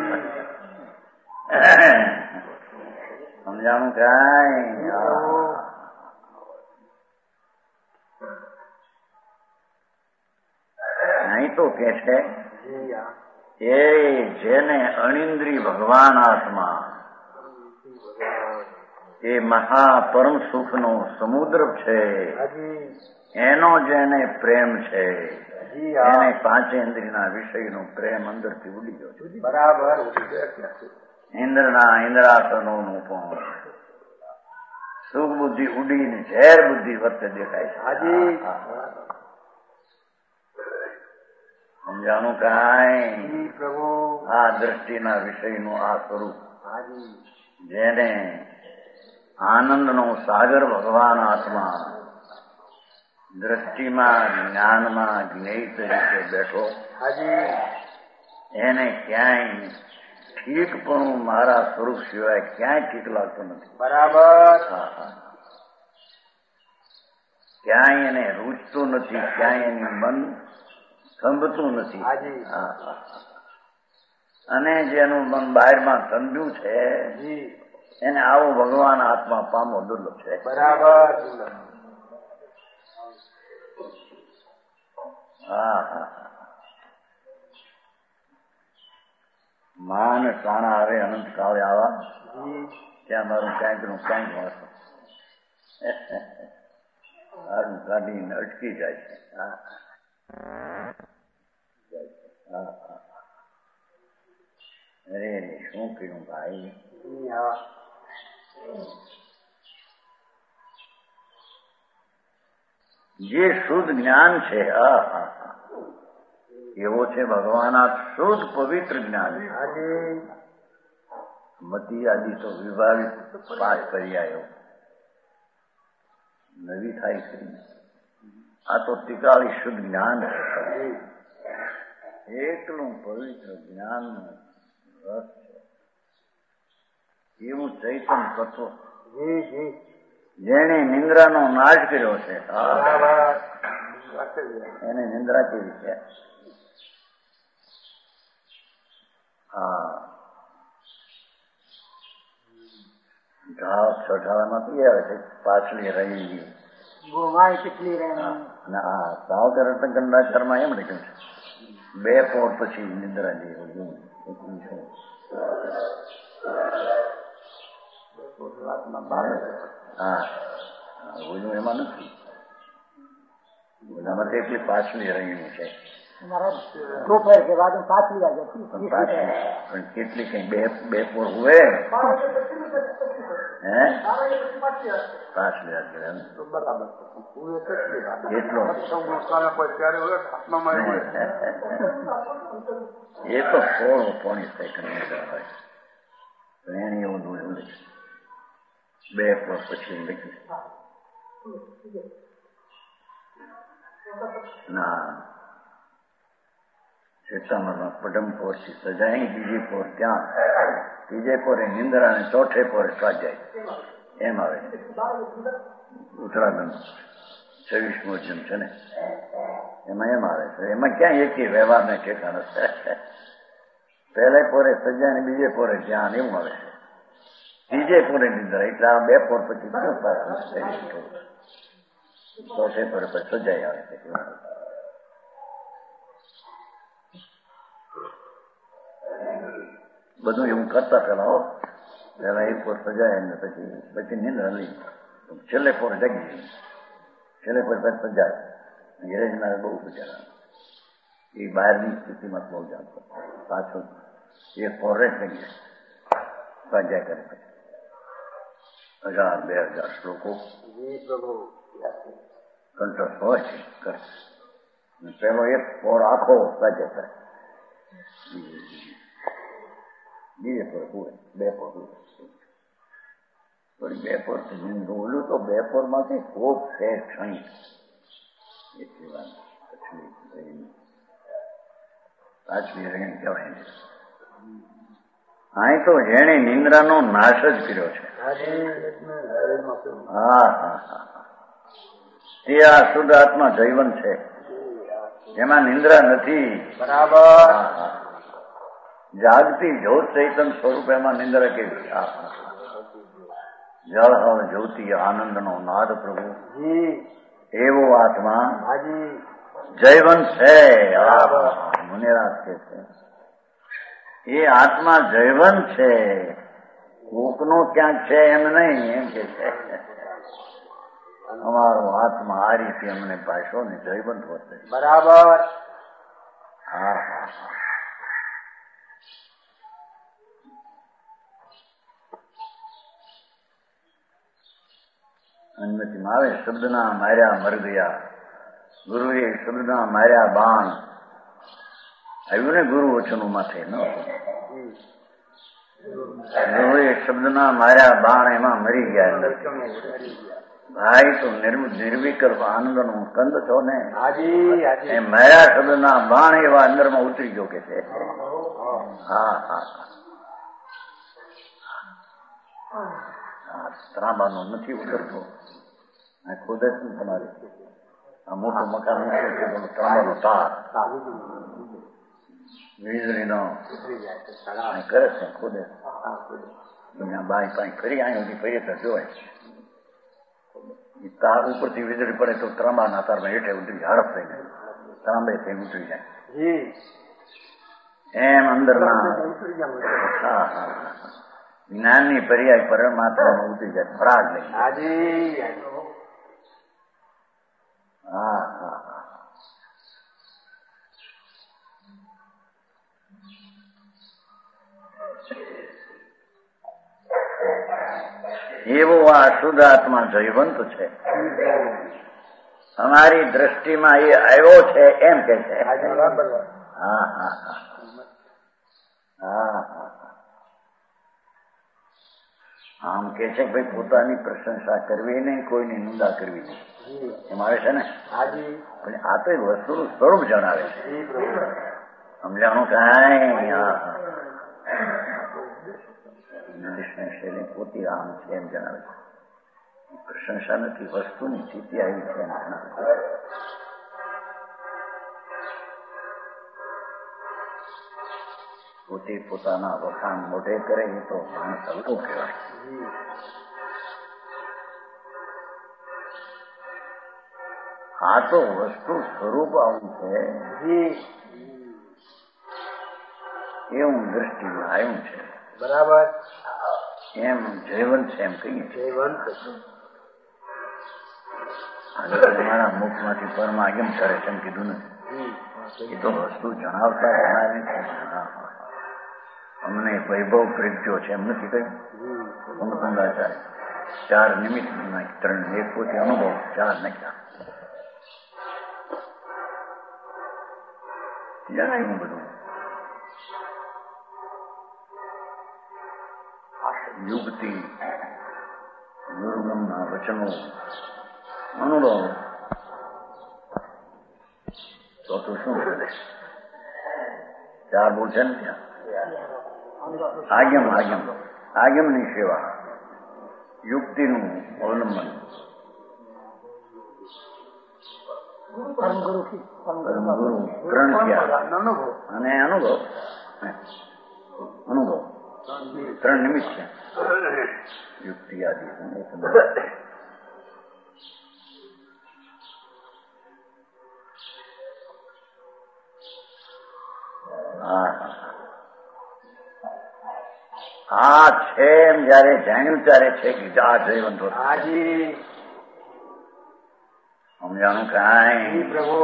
સમજાણું કાંઈ નહીં તો કે છે એ જેને અણિન્દ્રી ભગવાન આત્મા એ મહાપરમ સુખનો સમુદ્ર છે એનો જેને પ્રેમ છે એને પાંચેન્દ્રિયના વિષયનો પ્રેમ અંદરથી ઉડી ગયો છે.
બરાબર.
ઇન્દ્રના ઇન્દ્રાસનોનું પણ સુખ બુદ્ધિ ઉડીને ઝેર બુદ્ધિ વચ્ચે દેખાય છે. સમજાણું કાંઈ આ દ્રષ્ટિના વિષયનું આ સ્વરૂપ જેને આનંદનો સાગર ભગવાન આત્મા દ્રષ્ટિમાં જ્ઞાનમાં જ્ઞેય તરીકે બેઠો એને ક્યાંય ઠીક પણ મારા સ્વરૂપ સિવાય ક્યાંય ઠીક લાગતું નથી.
બરાબર.
ક્યાંય એને રૂચતું નથી, ક્યાંય એનું મન થંભતું નથી. અને જેનું મન બહારમાં થંભ્યું છે એને આવો ભગવાન આત્મા પામો દુર્લભ છે.
બરાબર.
હા હા માન પ્રાણા આવે અનંત કાળે આવા ત્યાં મારું ક્યાંક નું ક્યાંક વાંચો મારું કાઢીને અટકી જાય છે. અરે શું કહ્યું ભાઈ, જે શુદ્ધ જ્ઞાન છે એવો છે ભગવાન આ શુદ્ધ પવિત્ર જ્ઞાન. મતી આદિ તો વિભાવિત પાસ કરી આવ્યો, નવી થાય છે. આ તો ટીકાળી શુદ્ધ જ્ઞાન છે, એકલું પવિત્ર જ્ઞાન રસ છે. એવું ચૈતન્ય તત્વ જેને નિંદ્રાનો નાશ કર્યો છે એને નિંદ્રા કેવી છે? હા ઘાવ છઠાળામાં પી આવે છે પાછલી રહી ના સાવ તરત ગંડાચરમાં એમ લખ્યું છે બે પોર પછી નિંદ્રા જેવું. હા ઓલું એમાં નથી, ઓલામાં તો એટલી પાછલી રહીની છે પણ કેટલી કઈ બે બે પોર હોય હે પાછલી એટલો એ તો થોડો પોણી સેકન્ડ હોય પણ એને એવું દોડ્યું બે પોર પછી લખ્યું ના શ્વેતાંબરમાં પડમ પોર થી સજાઈ, બીજી પોર ત્યાં, ત્રીજે પોરે નિંદ્રા અને ચોથે પોરે સ્વાધ્યાય એમ આવે. ઉત્તરાખંડ છવ્વીસમો જન્મ છે ને એમાં એમ આવે છે. એમાં ક્યાં એકી વ્યવહારને ઠેકાણ છે. પહેલે પોરે સજાય ને બીજે પોરે ધ્યાન એવું આવે છે, ત્રીજે પોરે નિંદ્રા. એટલે આ બે પોર પછી ચોથે પોરે પછી સજાઈ આવે છે. બધું એવું કરતા પેલા હો પેલા એક પોર સજાય ને પછી પછી નિંદ્ર લઈ છેલ્લે પોર જગી છેલ્લે પોર સજાય ગેરેજના બહુ બિચારા એ બહારની સ્થિતિમાં બહુ જાણતો પાછો એક ફોરેસ્ટ થઈ ગયા સજાય કરે પછી હજાર બે હજાર શ્લોકો કંઠસ્થ હોય છે કરે પેલો એક પોર આખો સજે કરે બીજે પર પૂરે બે પોર પૂરે બે પોર બોલું તો બે પોર માંથી ખૂબ ફેર ક્ષણિક એટલી વાત પાછવી રેણી કહેવાય અહીં તો જેણે નિંદ્રાનો નાશ જ કર્યો છે. હા હા હા તે આ શુદ્ધ આત્મા જૈવન છે એમાં નિંદ્રા નથી.
બરાબર.
જાગતી જ્યોત ચૈતન સ્વરૂપ એમાં નિંદ્રા કેવી? જળ હવ જ્યોતિ આનંદનો નાદ પ્રભુ એવો આત્મા જૈવન છે. મુનિરાજ કે છે એ આત્મા જૈવન છે, કોકનો ક્યાંક છે એમ નહીં, એમ કે છે અમારો આત્મા આ રીતે અમને પાછો ને જૈવંત વધે.
બરાબર.
હા હા અન્નતિમાં આવે શબ્દના માર્યા મર ગયા, ગુરુએ શબ્દના માર્યા બાણ. આવ્યું ને ગુરુ વચનો માથે ન ગુરુએ શબ્દના માર્યા બાણ એમાં મરી ગયા. ભાઈ તો નિર્વિકલ્પ આનંદ નો કંદ છો ને, એ માર્યા શબ્દના બાણ એવા અંદરમાં ઉતરી ગયો કે છે. હા હા ત્રાંબાનો નથી ઉતરતો. ખુદ જ તમારે આ મોટું મકાન મૂક્યું છે ત્રાંબાનો તાર વીજળીનો કરે છે ખુદ બાઈ પાઈ ફરી અહીં સુધી ફરીએ તો જોવાય તાર ઉપરથી વીજળી પડે તો ત્રાંબાના તારમાં હેઠે ઉતરી ઝડપ થઈ જાય, ત્રાંબે થઈ ઉતરી જાય એમ અંદરના. હા હા જ્ઞાનની પર્યાય પરમાત્મામાં ઉતરી જાય ફરાગ લઈ. હા હા એવો આ શુદ્ધ આત્મા જયવંત છે. અમારી દ્રષ્ટિમાં એ આવ્યો છે એમ કે છે. હા હા હા હા હા આમ કે છે ભાઈ પોતાની પ્રશંસા કરવી નહીં, કોઈની નિંદા કરવી નહીં, એમ આવે છે ને. પણ આ તો વસ્તુનું સ્વરૂપ જણાવે છે. સમજાણું કાંઈ શૈલી પોતી આમ છે એમ જણાવે છે. પ્રશંસા નથી, વસ્તુની સ્થિતિ આવી છે એમ જણાવે છે. પોતે પોતાના વખાણ મોઢે કરે એ તો માણસ હલકો કહેવાય. આ તો વસ્તુ સ્વરૂપ આવું છે એવું દ્રષ્ટિમાં આવ્યું છે.
બરાબર.
એમ જયવંત છે એમ કહીએ. તમારા મુખમાંથી પરમાં કેમ કરે છે એમ કીધું નથી. એ તો વસ્તુ જણાવતા જણાવે છે. અમને વૈભવ પ્રજ્યો છે એમ નથી કહ્યું. અમૃતાચાર્ય ચાર નિમિત્ત નાખી, ત્રણ એક પોતે અનુભવ, ચાર નાખ્યા જણાવ્યું બધું. યુક્તિ ગુરુગમના વચનો અનુભવ. તો તો શું કરે? ચાર બોલ છે ને ત્યાં. આગમ આગમ આગમની સેવા, યુક્તિનું અવલંબન, પરમ ગુરુ ત્રણ ક્રિયા અને અનુભવ. અનુભવ ત્રણ નિમિત્ત છે. યુક્તિ આદિ હા આ છે એમ જયારે જાણ્યું ત્યારે છે કે આ જયવંતો
હાજી
સમજાણું કાંઈ
પ્રભુ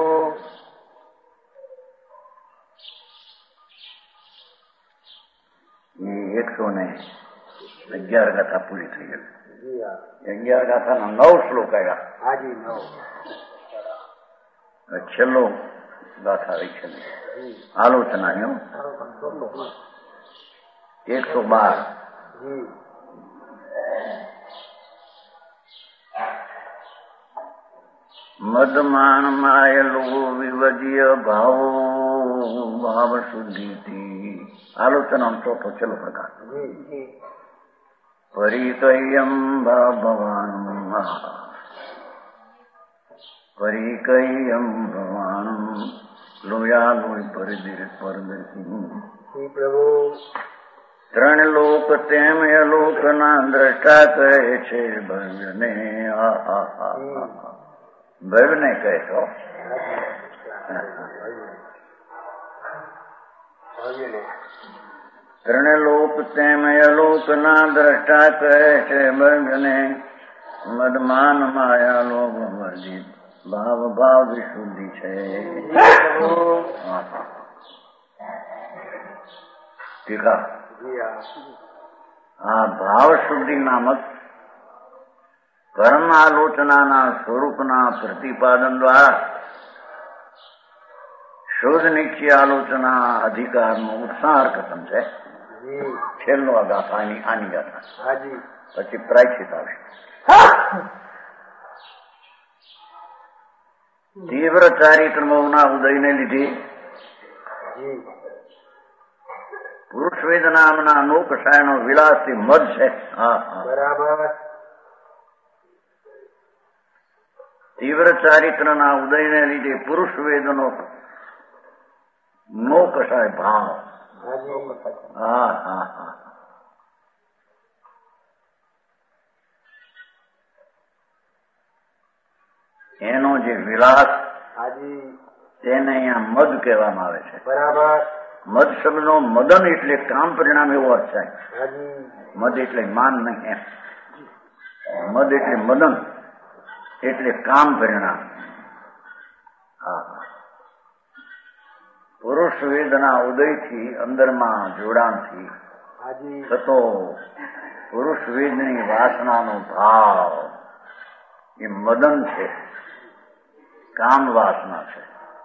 એ એકસો ને અગિયાર ગાથા પૂરી થઈ ગઈ. અગિયાર ગાથાના નવ શ્લોક આવ્યા.
હાજી નવ
છેલ્લો ગાથા રહી છે આલોચના એકસો બાર. મદમાન માયેલું વિવજીય ભાવો ભાવ શુદ્ધિથી આલોચના ચોથો છેલ્લો પ્રકાર. પરિકયમ ભગવાન પરિકયમ ભગવાન લોયા લોય પરદર્શી
પ્રભુ
ત્રણ લોક તેમ અલોક ના દ્રષ્ટા કહે છે ભવ્યને. ભવ્યને કહે છો ત્રણે લોક તેમ અલોક ના દ્રષ્ટા કહે છે ભવ્યને. મદમાન માયા લોક વર્જિત ભાવ ભાવ વિશુદ્ધિ છે. ટીકા આ ભાવ શુદ્ધિ નામક કર્મ આલોચનાના સ્વરૂપના પ્રતિપાદન દ્વારા શોધ નિશ્ચય આલોચના અધિકારનો ઉત્સાહ કથન છે. છેલ્લો આ ગાથા આની ગાથા પછી પ્રાયશ્ચિત આવશે. તીવ્ર ચારિત્રમોના ઉદયને લીધે પુરુષવેદ નામના અનોકશાયનો વિલાસથી મદ છે.
બરાબર
તીવ્ર ચારિત્રના ઉદયને લીધે પુરુષવેદનો નોકશાય ભાવ. હા હા હા એનો જે વિલાસ તેને અહીંયા મદ કહેવામાં આવે છે.
બરાબર
મદ શબ્દનો મદન એટલે કામ પરિણામ એવો અર્થ છે. મદ એટલે માન નહીં એમ. મદ એટલે મદન એટલે કામ પરિણામ. હા પુરુષ વેદના ઉદયથી અંદરમાં જોડાણથી થતો પુરુષ વેદની વાસનાનો ભાવ એ મદન છે, કામ વાસના છે.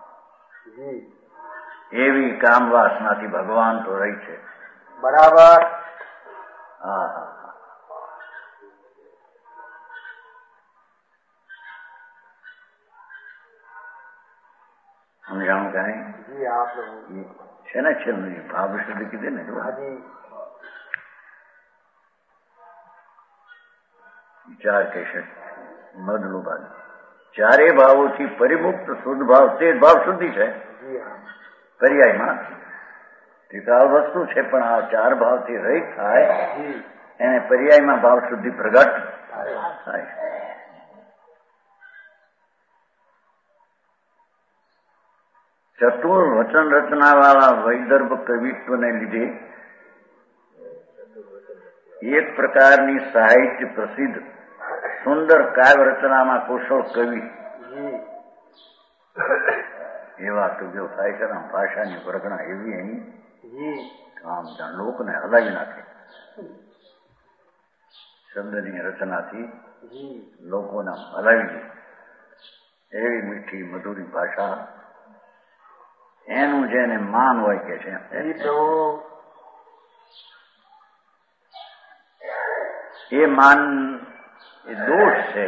એવી કામ વાસનાથી ભગવાન તો રહી છે.
બરાબર
હા હા સમજાણું કાંઈ છે ને છેલ્લું ભાવ સુધી કીધે ને ચાર કહેશે મદલો ભાગ ચારે ભાવોથી પરિમુક્ત શુદ્ધ ભાવ તે ભાવ શુદ્ધિ છે. પર્યાયમાં ટીકાવ વસ્તુ છે પણ આ ચાર ભાવથી રહિત થાય એને પર્યાયમાં ભાવ શુદ્ધિ પ્રગટ થાય. ચતુર વચન રચના વાળા વૈદર્ભ કવિત્વને લીધે એક પ્રકારની સાહિત્ય પ્રસિદ્ધ સુંદર કાવ્ય રચનામાં કુશળ કવિ એવા કવિઓ થાય છે. ભાષાની વર્ગણા એવી અહીં આમ લોકને હલાવી નાખે. શબ્દની રચનાથી લોકોને હલાવી દે એવી મીઠી મધુરી ભાષા. એનું જેને માન હોય કે છે એ માન એ દોષ છે.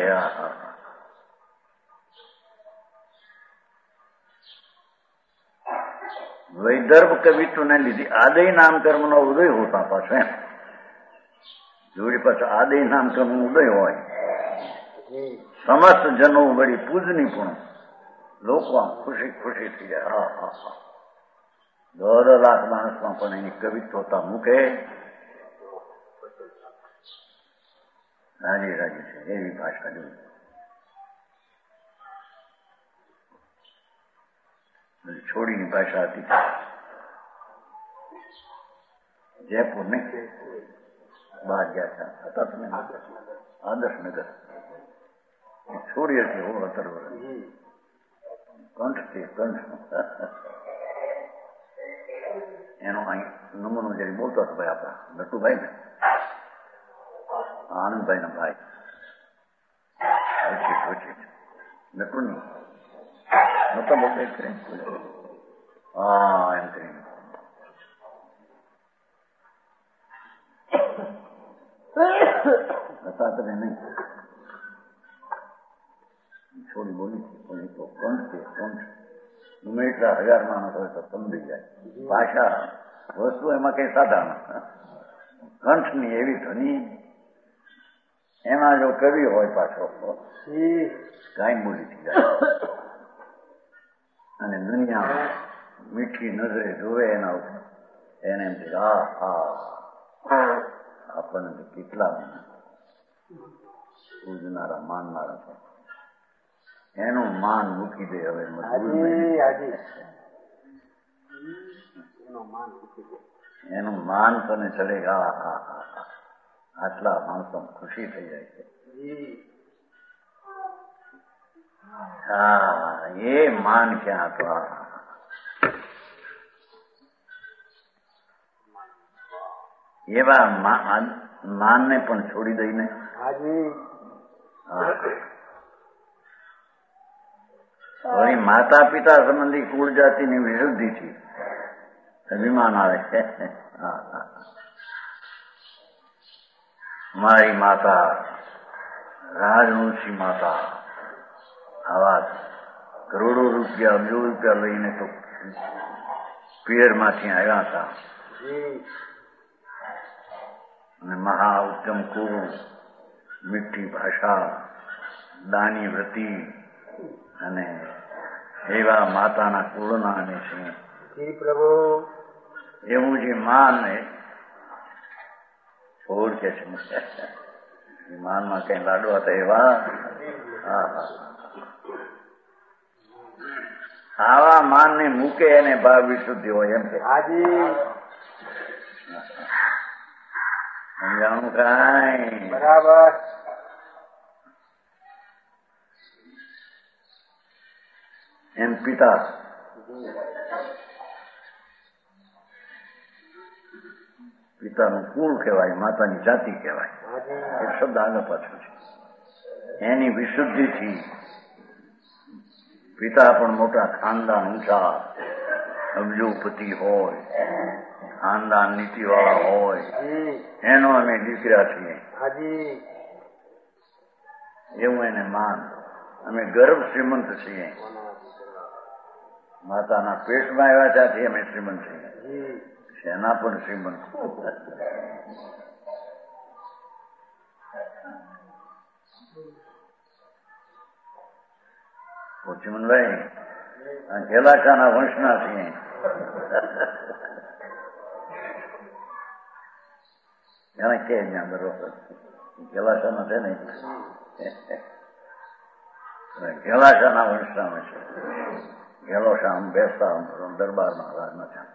વૈદર્ભ કવિત્વને લીધે આદય નામ કર્મનો ઉદય હોતા પાછો એમ જોડી પાછો આદય નામ કર્મ ઉદય હોય. સમસ્ત જનો વળી પૂજની પણ લોકો ખુશી ખુશી થઈ જાય. હા હા હા દોઢ લાખ માણસમાં પણ એની કવિત્વતા મૂકે રાજી રાજી છે એવી ભાષા જોઈ. છોડીની ભાષા હતી जयपुर में બહાર ગયા હતા તમે આદર્શ નગર છોડી હતી હો સત્તર વર્ષ કંઠ છે કંઠ એનો અહીં નમૂનો જયારે બોલતો હતો ભાઈ આપણા નટુભાઈ ને આનંદભાઈ ના ભાઈ નટુ ની નતા બોલતા એક કરીને હા એમ કરીને અત્યારે નહીં છોડી બોલી પણ તો કંઠ છે કંઠ ગમે એટલા હજાર માણસ હોય તો સમજી જાય ભાષા વસ્તુ એમાં કઈ સાધારણ કંઠની એવી ધની એમાં જો કવિ હોય પાછો કાંઈ બોલીથી જાય અને દુનિયા મીઠી નજરે જોવે એના ઉપર એને એમ કે આ હા આપણને કેટલા પૂજનારા માનનારા છે એનું માન મૂકી દે હવે એનું માન તને ચડે હા હા હા આટલા માણસો ખુશી થઈ જાય છે હા એ માન ક્યાં તો એવા માનને પણ છોડી દઈને વળી માતા પિતા સંબંધી કુળ જાતિની વિશુદ્ધિથી અભિમાન આવે છે મારી માતા રાજવંશી માતા આવા કરોડો રૂપિયા અબજો રૂપિયા લઈને તો પિયરમાંથી આવ્યા હતા અને મહા ઉત્તમ કુળ મીઠી ભાષા દાની વ્રતિ અને એવા માતાના કુળના અને છે પ્રભુ એવું જે માન છોડ કે છે માનમાં કઈ લાડવા હતા એવા આવા માન ને મૂકે એને ભાવ વિશુદ્ધિ હોય એમ કે સમજાણું કાંઈ
બરાબર
એમ પિતા પિતાનું કુળ કહેવાય માતાની જાતિ કહેવાય એ શબ્દ આગળ પાછળ છે એની વિશુદ્ધિથી પિતા પણ મોટા ખાનદાન ઊંચા અબજોપતિ હોય ખાનદાન નીતિવાળા હોય એનો અમે દીકરા છીએ એવું એને માન અમે ગર્ભ શ્રીમંત છીએ માતાના પેટમાં આવ્યા ત્યાંથી અમે શ્રીમંત છીએ સેના પણ શ્રીમંત ચિમનભાઈ ઘેલાકાના વંશના છીએ એને કે જ્યાં બરોબર ઘેલાકાના છે ને ઘેલાકાના વંશના છે ઘેલો શામ બેસતા દરબારમાં રાજના છે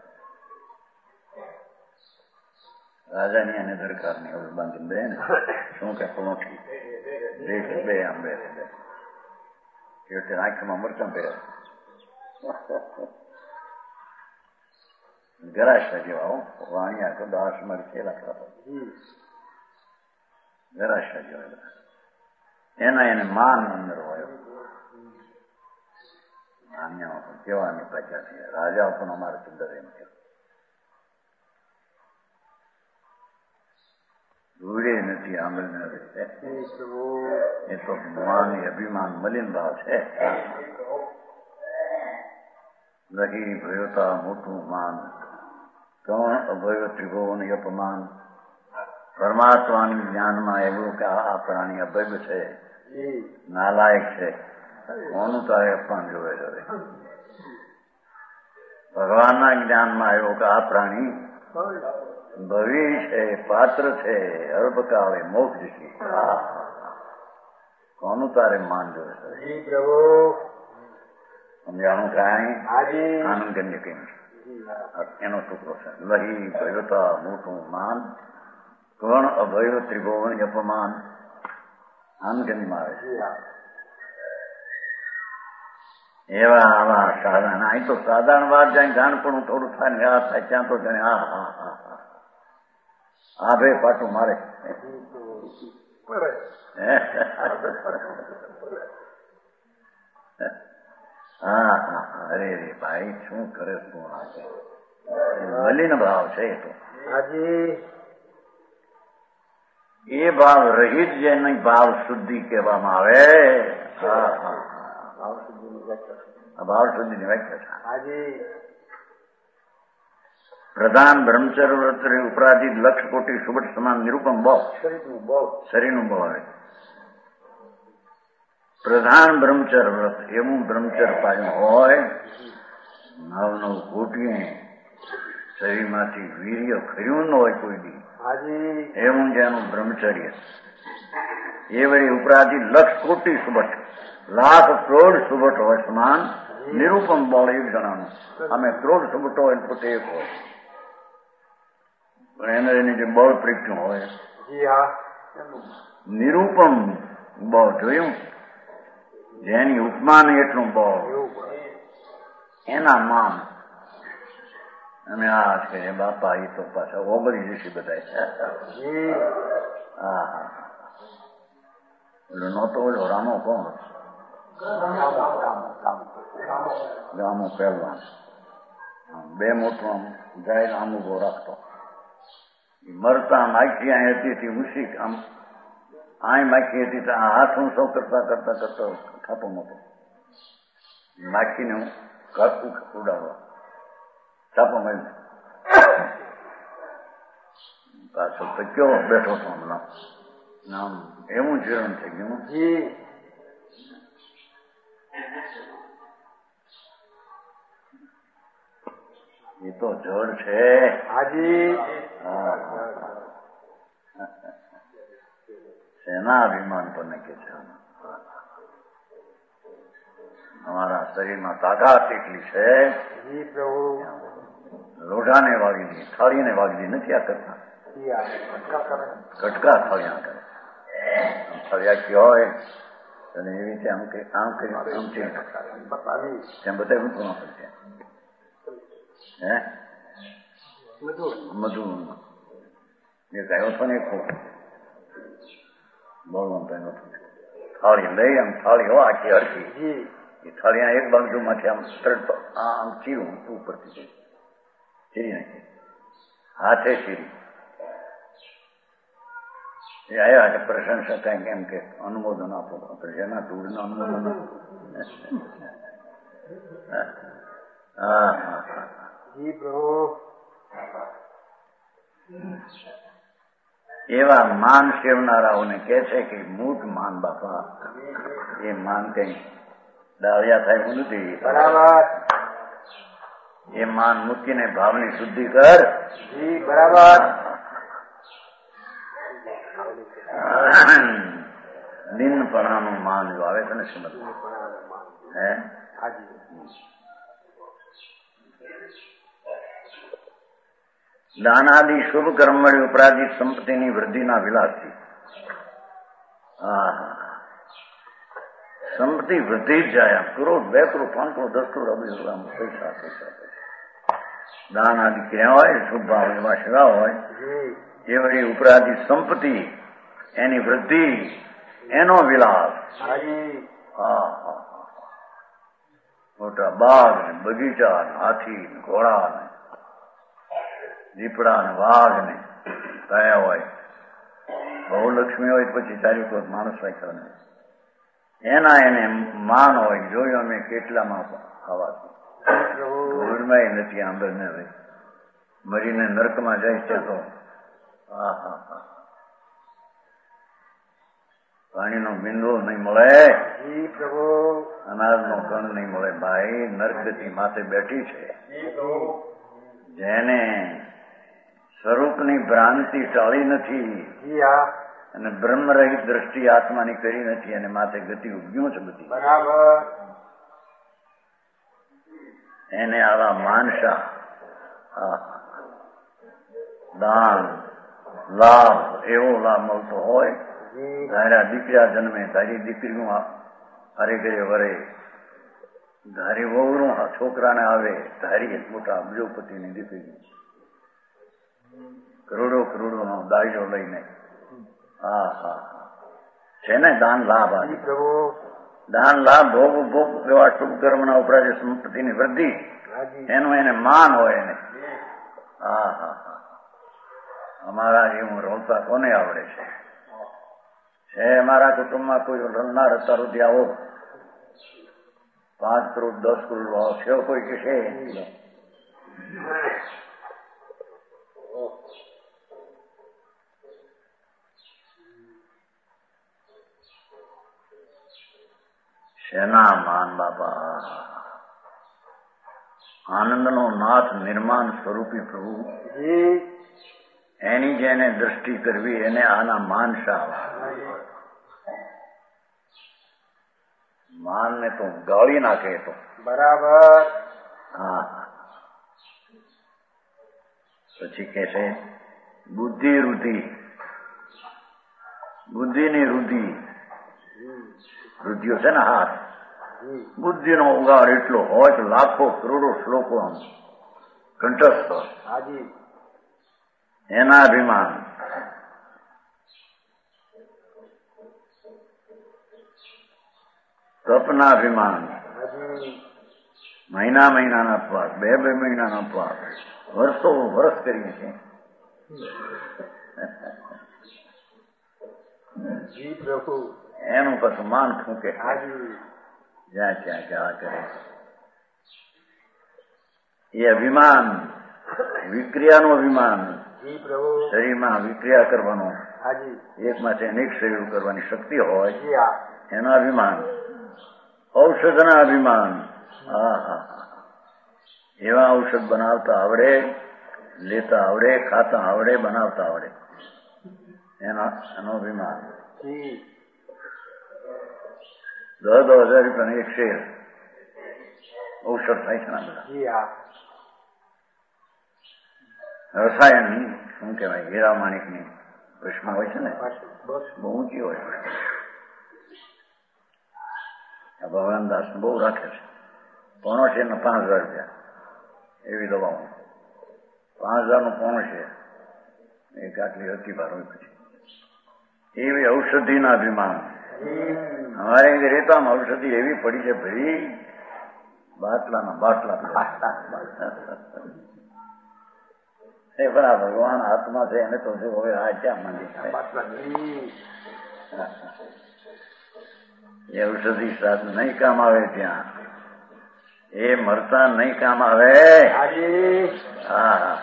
રાજાની એને દરકારની હવે બાંધીને બે ને શું કે પલોઠી દેખ બે આમ બે બે છેવટે આંખમાં મરચાં પહેર્યા ગરાશા જેવા હો વાણિયા તો દાસ મારી છેલ્લા ખરાબ ગરાશા જેવા બધા એના એને માન અંદર હોય વાણિયાઓ પણ કેવાની પ્રજા છે રાજાઓ પણ અમારે સુંદર એમ કે રૂડે નથી આંબળ એ તો માન અભિમાન મલિન ભાવ છે રહી ભયોતા મોટું માન કોણ અભયો ત્રિભુવન અપમાન પરમાત્માની જ્ઞાનમાં એવું કે આ પ્રાણી અભય છે નાલાયક છે કોનું તારે અપમાન જોવે છે ભગવાનના જ્ઞાનમાં એવું કે આ પ્રાણી ભવિ છે પાત્ર છે અલ્પકાળે મોક્ષ છે કોનું તારે માન જોવે છે
પ્રભુ
સમજાણું કાંઈ આનંદ કઈ એનો ટુકડો છે. લહી ભયતા મોટું માન કોણ અભયો ત્રિભુવન અપમાન આમ કેમ આવે છે. એવા આવા સાધારણ અહીં તો સાધારણ વાત જાય જાણપણું થોડું થાય ને આ થાય ત્યાં તો જાણે હા હા હા હા આ ભાઈ પાટું મારે હા હા અરે રે ભાઈ શું કરે શું આજે મલિન ભાવ છે એ તો એ ભાવ રહિત જેને ભાવ શુદ્ધિ કહેવામાં આવે. હા હા ભાવ શુદ્ધિની વ્યાખ્યા છે. પ્રધાન બ્રહ્મચર્ય વ્રત ઉપરાધિત લક્ષ કોટી સુબટ સમાન નિરૂપમ બહુ શરીરનું બહુ આવે. પ્રધાન બ્રહ્મચર્ય વ્રત એવું બ્રહ્મચર્ય પાડ્યું હોય નવ નવ કોટીએ શરીરમાંથી વીર્ય ખર્યું ન હોય કોઈ દી એવું જેનું બ્રહ્મચર્ય એ વળી ઉપરાધિત લક્ષ કોટી સુબટ લાખ કરોડ સુબટ હોય સમાન નિરૂપમ બળ એક જણાનું. અમે કરોડ સુબટો હોય પોતે એક હોય પણ એને એની જે બળ પ્રખ્યું હોય નિરૂપમ બળ જોયું જેની ઉપમાન એટલું બળ એના માન. અમે આ છે બાપા એ તો પાછા ઓગળી જશે બધા. હા હા એટલે નહોતો ઓલો રામો કોણ ગામો પહેલવાન બે મોટું જાય આમ ઉભો રાખતો મરતા માખી અહીં હતી તે ઉસી આમ અહીં માખી હતી તો હાથ ઊંચો કરતા કરતા કરતા ખાતો નતો માખીને હું કાપું ઉડાડવા છાપો મારી પાછો તો કેવો બેઠો હતો હમણાં નામ એવું જીવન થઈ ગયું. એ તો જળ છે. શેના અભિમાન પર નક્કી છે. અમારા શરીરમાં તાકાત એટલી છે લોઢાને વાગી થાળીને વાગી નથી આ કરતા કટકા થાળિયા કરે થાળિયા કી હોય અને એવી રીતે આમ કે આમ કરી આમ છે તેમ બધા ઊંચું પડશે. હે મધુ એક આવ્યો હતો ને ખો બોલવાનું તો એનો થાળી લઈ આમ થાળી હો આખી હરકી એ થાળીના એક બાજુમાંથી આમ તરત આમ ચીરું ઉપરથી ચીરી નાખી હાથે ચીરી એ આવ્યા કે પ્રશંસા થાય કેમ કે અનુમોદન આપો આપણે જેના ધૂળના અનુમોદન હા હા એવા માન સેવનારાઓને કે છે કે મૂટ માન બાપા એ માન કઈ ડાળિયા થાય એવું નથી. એ માન મૂકીને ભાવની શુદ્ધિ કર. બરાબર દિનપણાનું માન જો આવે છે ને સમજ હે દાનાદિ શુભ કર્મ વળી ઉપરાધિત સંપત્તિની વૃદ્ધિના વિલાસથી સંપત્તિ વધી જ જાય. કરોડ બે કરોડ પાંચ કરોડ દસ કરોડ પૈસા પૈસા પૈસા દાન આદિ ક્રિયા હોય શુભ ભાવ એવા સેવા હોય એ વળી ઉપરાધિત સંપત્તિ એની વૃદ્ધિ એનો વિલાસ. હા હા મોટા બાગ ને બગીચા ને હાથી ને ઘોડા ને દીપડા ને વાઘ ને કયા હોય બહુ લક્ષ્મી હોય પછી ચારી કોઈ માણસ રાખ્યો ને એના એને માન હોય. જોયું અમે કેટલામાં ખાવાતું ધૂળમાં નથી આંબળ ને ભાઈ મરીને નર્કમાં જાય છે તો હા હા હા પાણીનો બિંદુ નહીં મળે અનાજનો કણ નહીં મળે. ભાઈ નરગતિ માથે બેઠી છે જેને સ્વરૂપની ભ્રાંતિ ટાળી નથી અને બ્રહ્મરહિત દ્રષ્ટિ આત્માની કરી નથી અને માથે ગતિ ઉગ્યું છે બધી એને આવા માનસા હા દાન લાભ એવો લાભ મળતો હોય ધાર્યા દીકરા જન્મે ધારી દીકરીનું હારે ઘરે વરે ધારી વહુનું છોકરાને આવે ધારી મોટા અબજોપતિની દીકરી કરોડો કરોડો નો દાયજો લઈને હા હા છે ને દાન લાભ આ દાન લાભ ભોગ ભોગ એવા શુભ કર્મના ઉપરાજે સંપત્તિની વૃદ્ધિ એનું એને માન હોય એને હા હા હા અમારા જેવું રોલતા કોને આવડે છે છે અમારા કુટુંબમાં કોઈ રલનાર અત્યાર સુધી આવો પાંચ કરોડ દસ કરોડ છે કોઈ કે છે શેના માન બાપા આનંદનો નાથ નિર્માણ સ્વરૂપી પ્રભુ એની જેને દ્રષ્ટિ કરવી એને આના માન શા માન ને તો ગાળી નાખે તો
બરાબર
હા પછી કે છે બુદ્ધિ રુધિ બુદ્ધિની રુધિ રુધિઓ છે ને હાથ બુદ્ધિનો ઉગાડ એટલો હોય તો લાખો કરોડો શ્લોકો કંઠસ્થ એના અભિમાન તપના અભિમાન મહિના મહિનાના અપવાસ બે બે મહિનાના અપવાસ વર્ષો વર્ષ કરીએ છીએ
જી પ્રભુ
એનું પછી માન ફૂંકે જ્યાં ત્યાં ક્યાં કરે એ અભિમાન વિક્રિયાનું અભિમાન શરીરમાં વિક્રિયા કરવાનો એકમાંથી અનેક શરીર કરવાની શક્તિ હોય એના અભિમાન ઔષધના અભિમાન હા હા એવા ઔષધ બનાવતા આવડે લેતા આવડે ખાતા આવડે બનાવતા આવડે એના એનો અભિમાન દસ દસ હજાર રૂપિયાનો એક શેર ઔષધ થાય છે ને બધા રસાયણની શું કહેવાય હીરા માણિકની કૃષ્ણ હોય છે ને બહુ ઊંચી હોય ભગવાન દાસ બહુ રાખે છે પોણો છે ને પાંચ હજાર રૂપિયા એવી દવાઓ પાંચ હજાર નું પોણો છે એક આટલી હતી બાર હોય પછી એવી ઔષધિના અભિમાન અમારે રેતામાં ઔષધિ એવી પડી છે ભાઈ બાટલાના બાટલા એ પણ આ ભગવાન હાથમાં છે એને તો હવે આ ક્યાં માંડી એ ઔષધિ સાથ નહીં કામ આવે ત્યાં એ મરતા નહીં કામ આવે હા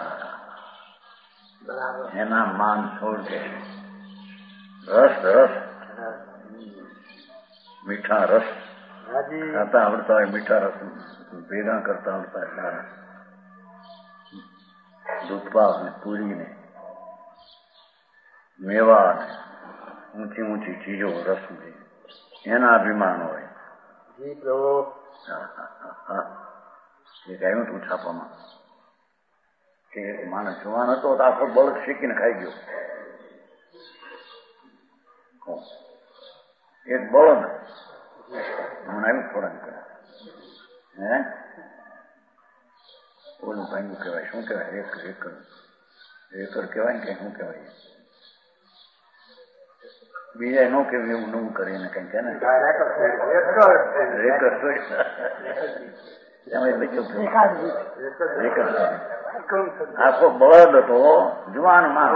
એના માન છોડ દે રસ રસ મીઠા રસ ખાતા આવડતા હોય મીઠા રસ ભેગા કરતા આવડતા હોય સારા દૂધપાક ને પૂરી ને મેવા ને ઊંચી ઊંચી ચીજો રસ એના અભિમાન હોય એ કહ્યું તું છાપામાં કે માણસ જવાન હતો તો આખો બળદ શીખીને ખાઈ ગયો એક બળદ મને આવ્યું થોડા હે ઓલું ભાઈ કહેવાય શું કહેવાય રેકર રેકર રેકર કહેવાય ને કઈ શું કહેવાય બીજા ન કેવું એવું નવું કરીને કઈ કે ને આખો બળદ હતો જુવાન માં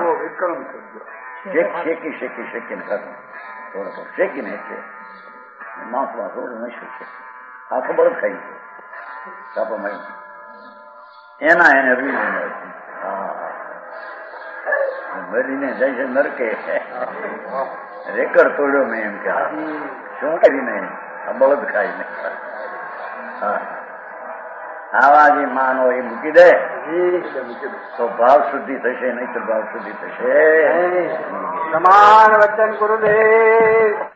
શેકી શેકી શેકીને ખાતો થોડો થોડો શેકીને એટલે માંસમાં થોડું નહીં શેકે આખો બળદ ખાઈ ગયો છાપામાં એના એને અભિમાન હોય છે મરીને જાય છે નરકે રેકર તોડ્યો મેં એમ કે શું કરીને આ બળદ ખાઈને હા આવા જે માન હોય એ મૂકી દે તો ભાવ શુદ્ધિ થશે નહીં તો ભાવ શુદ્ધિ થશે
સમાન વચન ગુરુદેવ